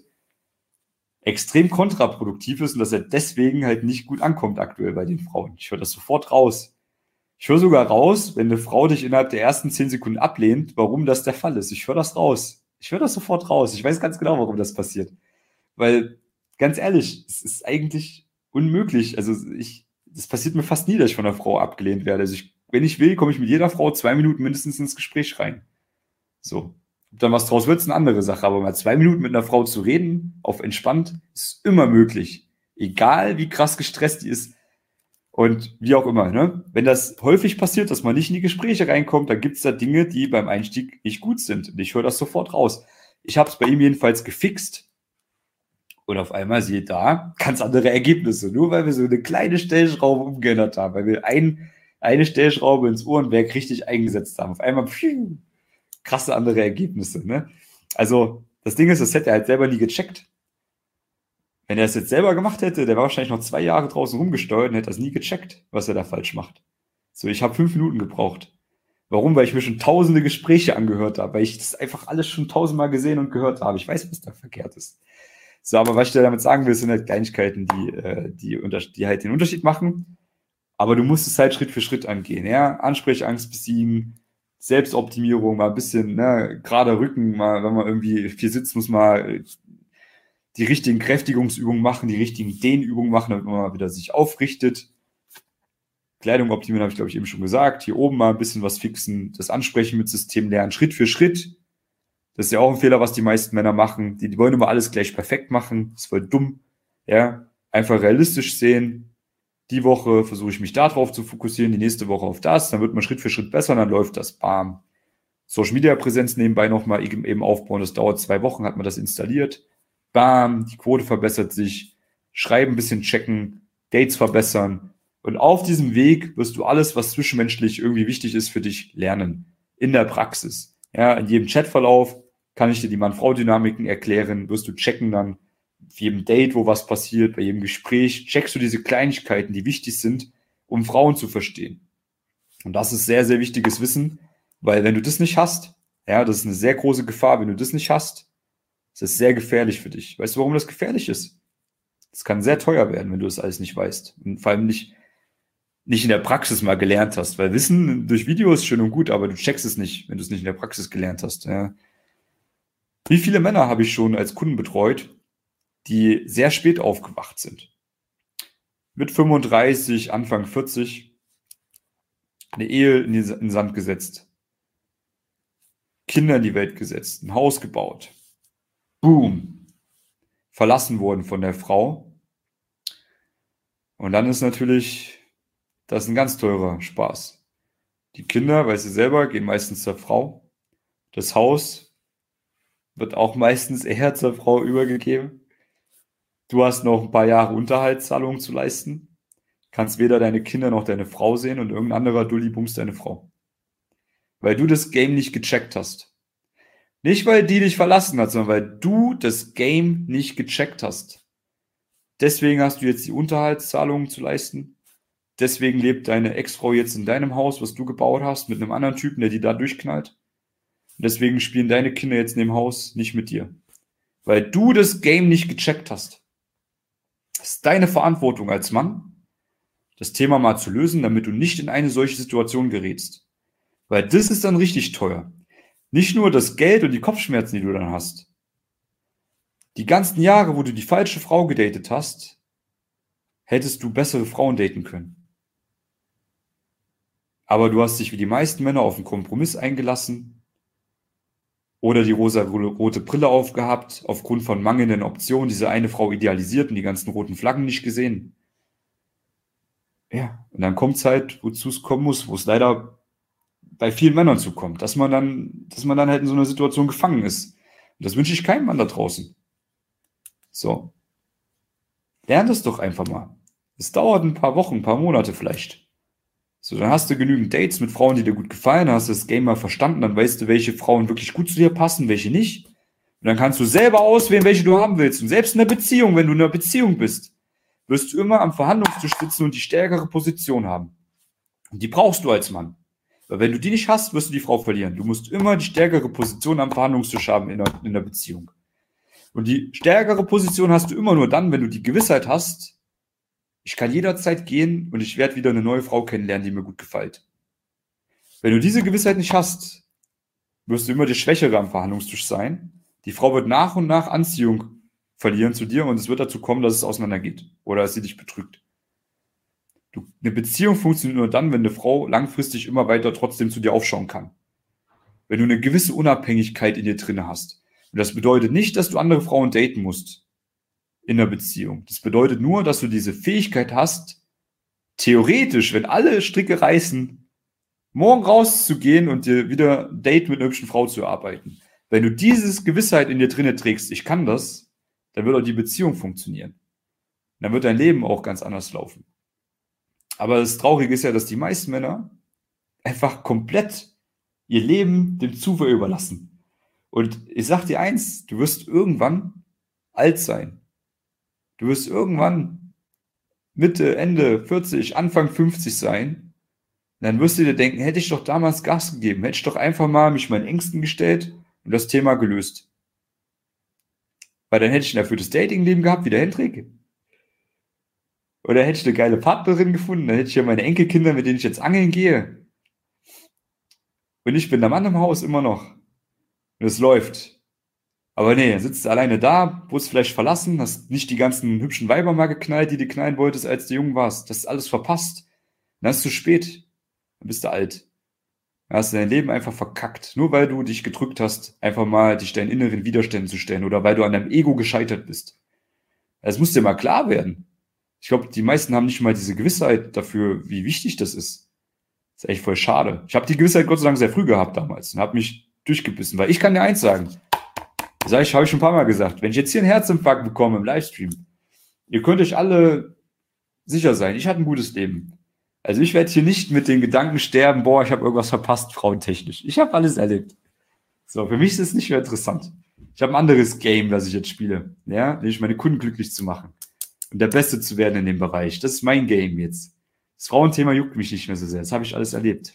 extrem kontraproduktiv ist und dass er deswegen halt nicht gut ankommt aktuell bei den Frauen. Ich höre das sofort raus. Ich höre sogar raus, wenn eine Frau dich innerhalb der ersten 10 Sekunden ablehnt, warum das der Fall ist. Ich höre das raus. Ich höre das sofort raus. Ich weiß ganz genau, warum das passiert. Weil, ganz ehrlich, es ist eigentlich unmöglich. Also das passiert mir fast nie, dass ich von einer Frau abgelehnt werde. Also wenn ich will, komme ich mit jeder Frau 2 Minuten mindestens ins Gespräch rein. So. Ob dann was draus wird, ist eine andere Sache. Aber mal 2 Minuten mit einer Frau zu reden, auf entspannt, ist immer möglich. Egal, wie krass gestresst die ist. Und wie auch immer, ne? Wenn das häufig passiert, dass man nicht in die Gespräche reinkommt, dann gibt es da Dinge, die beim Einstieg nicht gut sind. Und ich höre das sofort raus. Ich habe es bei ihm jedenfalls gefixt. Und auf einmal, siehe da, ganz andere Ergebnisse. Nur weil wir so eine kleine Stellschraube umgeändert haben. Weil wir eine Stellschraube ins Uhrenwerk richtig eingesetzt haben. Auf einmal, krasse andere Ergebnisse, ne? Also, das Ding ist, das hätte er halt selber nie gecheckt. Wenn er es jetzt selber gemacht hätte, der war wahrscheinlich noch 2 Jahre draußen rumgesteuert und hätte das nie gecheckt, was er da falsch macht. So, ich habe 5 Minuten gebraucht. Warum? Weil ich mir schon tausende Gespräche angehört habe, weil ich das einfach alles schon 1000-mal gesehen und gehört habe. Ich weiß, was da verkehrt ist. So, aber was ich dir damit sagen will, sind halt Kleinigkeiten, die halt den Unterschied machen. Aber du musst es halt Schritt für Schritt angehen, ja? Ansprechangst besiegen, Selbstoptimierung, mal ein bisschen, ne, gerader Rücken, mal, wenn man irgendwie viel sitzt, muss man die richtigen Kräftigungsübungen machen, die richtigen Dehnübungen machen, damit man mal wieder sich aufrichtet. Kleidung optimieren, habe ich, glaube ich, eben schon gesagt. Hier oben mal ein bisschen was fixen, das Ansprechen mit System lernen, Schritt für Schritt. Das ist ja auch ein Fehler, was die meisten Männer machen. Die wollen immer alles gleich perfekt machen. Das ist voll dumm. Ja, einfach realistisch sehen. Die Woche versuche ich mich darauf zu fokussieren, die nächste Woche auf das. Dann wird man Schritt für Schritt besser und dann läuft das. Bam. Social Media Präsenz nebenbei nochmal eben aufbauen. Das dauert 2 Wochen, hat man das installiert. Bam, die Quote verbessert sich. Schreiben ein bisschen checken, Dates verbessern. Und auf diesem Weg wirst du alles, was zwischenmenschlich irgendwie wichtig ist für dich, lernen. In der Praxis. Ja, in jedem Chatverlauf kann ich dir die Mann-Frau-Dynamiken erklären, wirst du checken dann, auf jedem Date, wo was passiert, bei jedem Gespräch, checkst du diese Kleinigkeiten, die wichtig sind, um Frauen zu verstehen. Und das ist sehr, sehr wichtiges Wissen, weil wenn du das nicht hast, ja, das ist eine sehr große Gefahr, wenn du das nicht hast, ist es sehr gefährlich für dich. Weißt du, warum das gefährlich ist? Es kann sehr teuer werden, wenn du das alles nicht weißt. Und vor allem nicht in der Praxis mal gelernt hast, weil Wissen durch Videos ist schön und gut, aber du checkst es nicht, wenn du es nicht in der Praxis gelernt hast. Ja. Wie viele Männer habe ich schon als Kunden betreut, die sehr spät aufgewacht sind? Mit 35, Anfang 40, eine Ehe in den Sand gesetzt, Kinder in die Welt gesetzt, ein Haus gebaut, boom, verlassen worden von der Frau. Und dann ist natürlich das ein ganz teurer Spaß. Die Kinder, weißt du selber, gehen meistens zur Frau. Das Haus wird auch meistens eher zur Frau übergegeben. Du hast noch ein paar Jahre Unterhaltszahlungen zu leisten. Kannst weder deine Kinder noch deine Frau sehen und irgendein anderer Dulli bumst deine Frau. Weil du das Game nicht gecheckt hast. Nicht, weil die dich verlassen hat, sondern weil du das Game nicht gecheckt hast. Deswegen hast du jetzt die Unterhaltszahlungen zu leisten. Deswegen lebt deine Ex-Frau jetzt in deinem Haus, was du gebaut hast, mit einem anderen Typen, der die da durchknallt. Und deswegen spielen deine Kinder jetzt in dem Haus nicht mit dir. Weil du das Game nicht gecheckt hast. Das ist deine Verantwortung als Mann, das Thema mal zu lösen, damit du nicht in eine solche Situation gerätst. Weil das ist dann richtig teuer. Nicht nur das Geld und die Kopfschmerzen, die du dann hast. Die ganzen Jahre, wo du die falsche Frau gedatet hast, hättest du bessere Frauen daten können. Aber du hast dich wie die meisten Männer auf einen Kompromiss eingelassen oder die rosa-rote Brille aufgehabt, aufgrund von mangelnden Optionen diese eine Frau idealisiert und die ganzen roten Flaggen nicht gesehen. Ja, und dann kommt es halt, wozu es kommen muss, wo es leider bei vielen Männern zukommt, dass man dann halt in so einer Situation gefangen ist. Und das wünsche ich keinem Mann da draußen. So. Lern das doch einfach mal. Es dauert ein paar Wochen, ein paar Monate vielleicht. So, dann hast du genügend Dates mit Frauen, die dir gut gefallen, dann hast du das Game mal verstanden, dann weißt du, welche Frauen wirklich gut zu dir passen, welche nicht. Und dann kannst du selber auswählen, welche du haben willst. Und selbst in der Beziehung, wenn du in einer Beziehung bist, wirst du immer am Verhandlungstisch sitzen und die stärkere Position haben. Und die brauchst du als Mann. Weil wenn du die nicht hast, wirst du die Frau verlieren. Du musst immer die stärkere Position am Verhandlungstisch haben in der Beziehung. Und die stärkere Position hast du immer nur dann, wenn du die Gewissheit hast, ich kann jederzeit gehen und ich werde wieder eine neue Frau kennenlernen, die mir gut gefällt. Wenn du diese Gewissheit nicht hast, wirst du immer der Schwächere am Verhandlungstisch sein. Die Frau wird nach und nach Anziehung verlieren zu dir und es wird dazu kommen, dass es auseinandergeht oder dass sie dich betrügt. Eine Beziehung funktioniert nur dann, wenn eine Frau langfristig immer weiter trotzdem zu dir aufschauen kann. Wenn du eine gewisse Unabhängigkeit in dir drin hast. Und das bedeutet nicht, dass du andere Frauen daten musst in der Beziehung. Das bedeutet nur, dass du diese Fähigkeit hast, theoretisch, wenn alle Stricke reißen, morgen rauszugehen und dir wieder ein Date mit einer hübschen Frau zu erarbeiten. Wenn du diese Gewissheit in dir drinne trägst, ich kann das, dann wird auch die Beziehung funktionieren. Dann wird dein Leben auch ganz anders laufen. Aber das Traurige ist ja, dass die meisten Männer einfach komplett ihr Leben dem Zufall überlassen. Und ich sag dir eins, du wirst irgendwann alt sein. Du wirst irgendwann Mitte, Ende 40, Anfang 50 sein. Und dann wirst du dir denken, hätte ich doch damals Gas gegeben, hätte ich doch einfach mal mich meinen Ängsten gestellt und das Thema gelöst. Weil dann hätte ich ein erfülltes Datingleben gehabt, wie der Hendrik. Oder hätte ich eine geile Partnerin gefunden, dann hätte ich ja meine Enkelkinder, mit denen ich jetzt angeln gehe. Und ich bin der Mann im Haus immer noch. Und es läuft. Aber nee, sitzt du alleine da, wurdest vielleicht verlassen, hast nicht die ganzen hübschen Weiber mal geknallt, die du knallen wolltest, als du jung warst. Das ist alles verpasst. Dann ist es zu spät. Dann bist du alt. Dann hast du dein Leben einfach verkackt. Nur weil du dich gedrückt hast, einfach mal dich deinen inneren Widerständen zu stellen oder weil du an deinem Ego gescheitert bist. Das muss dir mal klar werden. Ich glaube, die meisten haben nicht mal diese Gewissheit dafür, wie wichtig das ist. Das ist echt voll schade. Ich habe die Gewissheit Gott sei Dank sehr früh gehabt damals und habe mich durchgebissen, weil ich kann dir eins sagen. Das habe ich schon ein paar Mal gesagt. Wenn ich jetzt hier einen Herzinfarkt bekomme im Livestream, ihr könnt euch alle sicher sein, ich hatte ein gutes Leben. Also ich werde hier nicht mit den Gedanken sterben, boah, ich habe irgendwas verpasst, frauentechnisch. Ich habe alles erlebt. So, für mich ist es nicht mehr interessant. Ich habe ein anderes Game, das ich jetzt spiele. Ja, nämlich meine Kunden glücklich zu machen. Und der Beste zu werden in dem Bereich. Das ist mein Game jetzt. Das Frauenthema juckt mich nicht mehr so sehr. Das habe ich alles erlebt.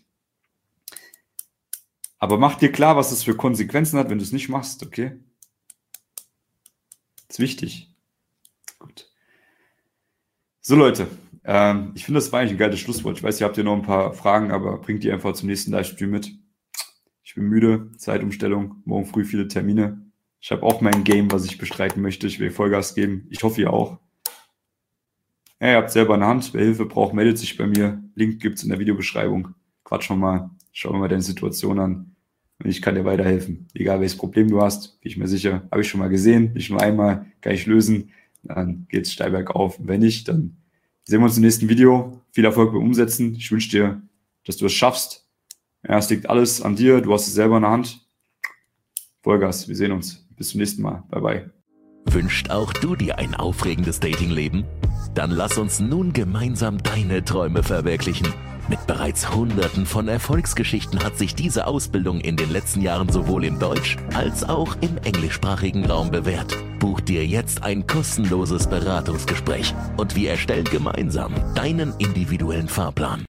Aber mach dir klar, was das für Konsequenzen hat, wenn du es nicht machst, okay? Das ist wichtig. Gut. So, Leute. Ich finde, das war eigentlich ein geiles Schlusswort. Ich weiß, ihr habt ja noch ein paar Fragen, aber bringt die einfach zum nächsten Livestream mit. Ich bin müde, Zeitumstellung, morgen früh viele Termine. Ich habe auch mein Game, was ich bestreiten möchte. Ich will Vollgas geben. Ich hoffe, ihr auch. Ja, ihr habt selber in der Hand. Wer Hilfe braucht, meldet sich bei mir. Link gibt es in der Videobeschreibung. Quatsch mal. Schau mal deine Situation an. Und ich kann dir weiterhelfen. Egal, welches Problem du hast, bin ich mir sicher. Habe ich schon mal gesehen. Nicht nur einmal. Kann ich lösen. Dann geht es steil bergauf. Und wenn nicht, dann sehen wir uns im nächsten Video. Viel Erfolg beim Umsetzen. Ich wünsche dir, dass du es schaffst. Ja, es liegt alles an dir. Du hast es selber in der Hand. Vollgas. Wir sehen uns. Bis zum nächsten Mal. Bye, bye. Wünscht auch du dir ein aufregendes Datingleben? Dann lass uns nun gemeinsam deine Träume verwirklichen. Mit bereits Hunderten von Erfolgsgeschichten hat sich diese Ausbildung in den letzten Jahren sowohl im Deutsch- als auch im englischsprachigen Raum bewährt. Buch dir jetzt ein kostenloses Beratungsgespräch und wir erstellen gemeinsam deinen individuellen Fahrplan.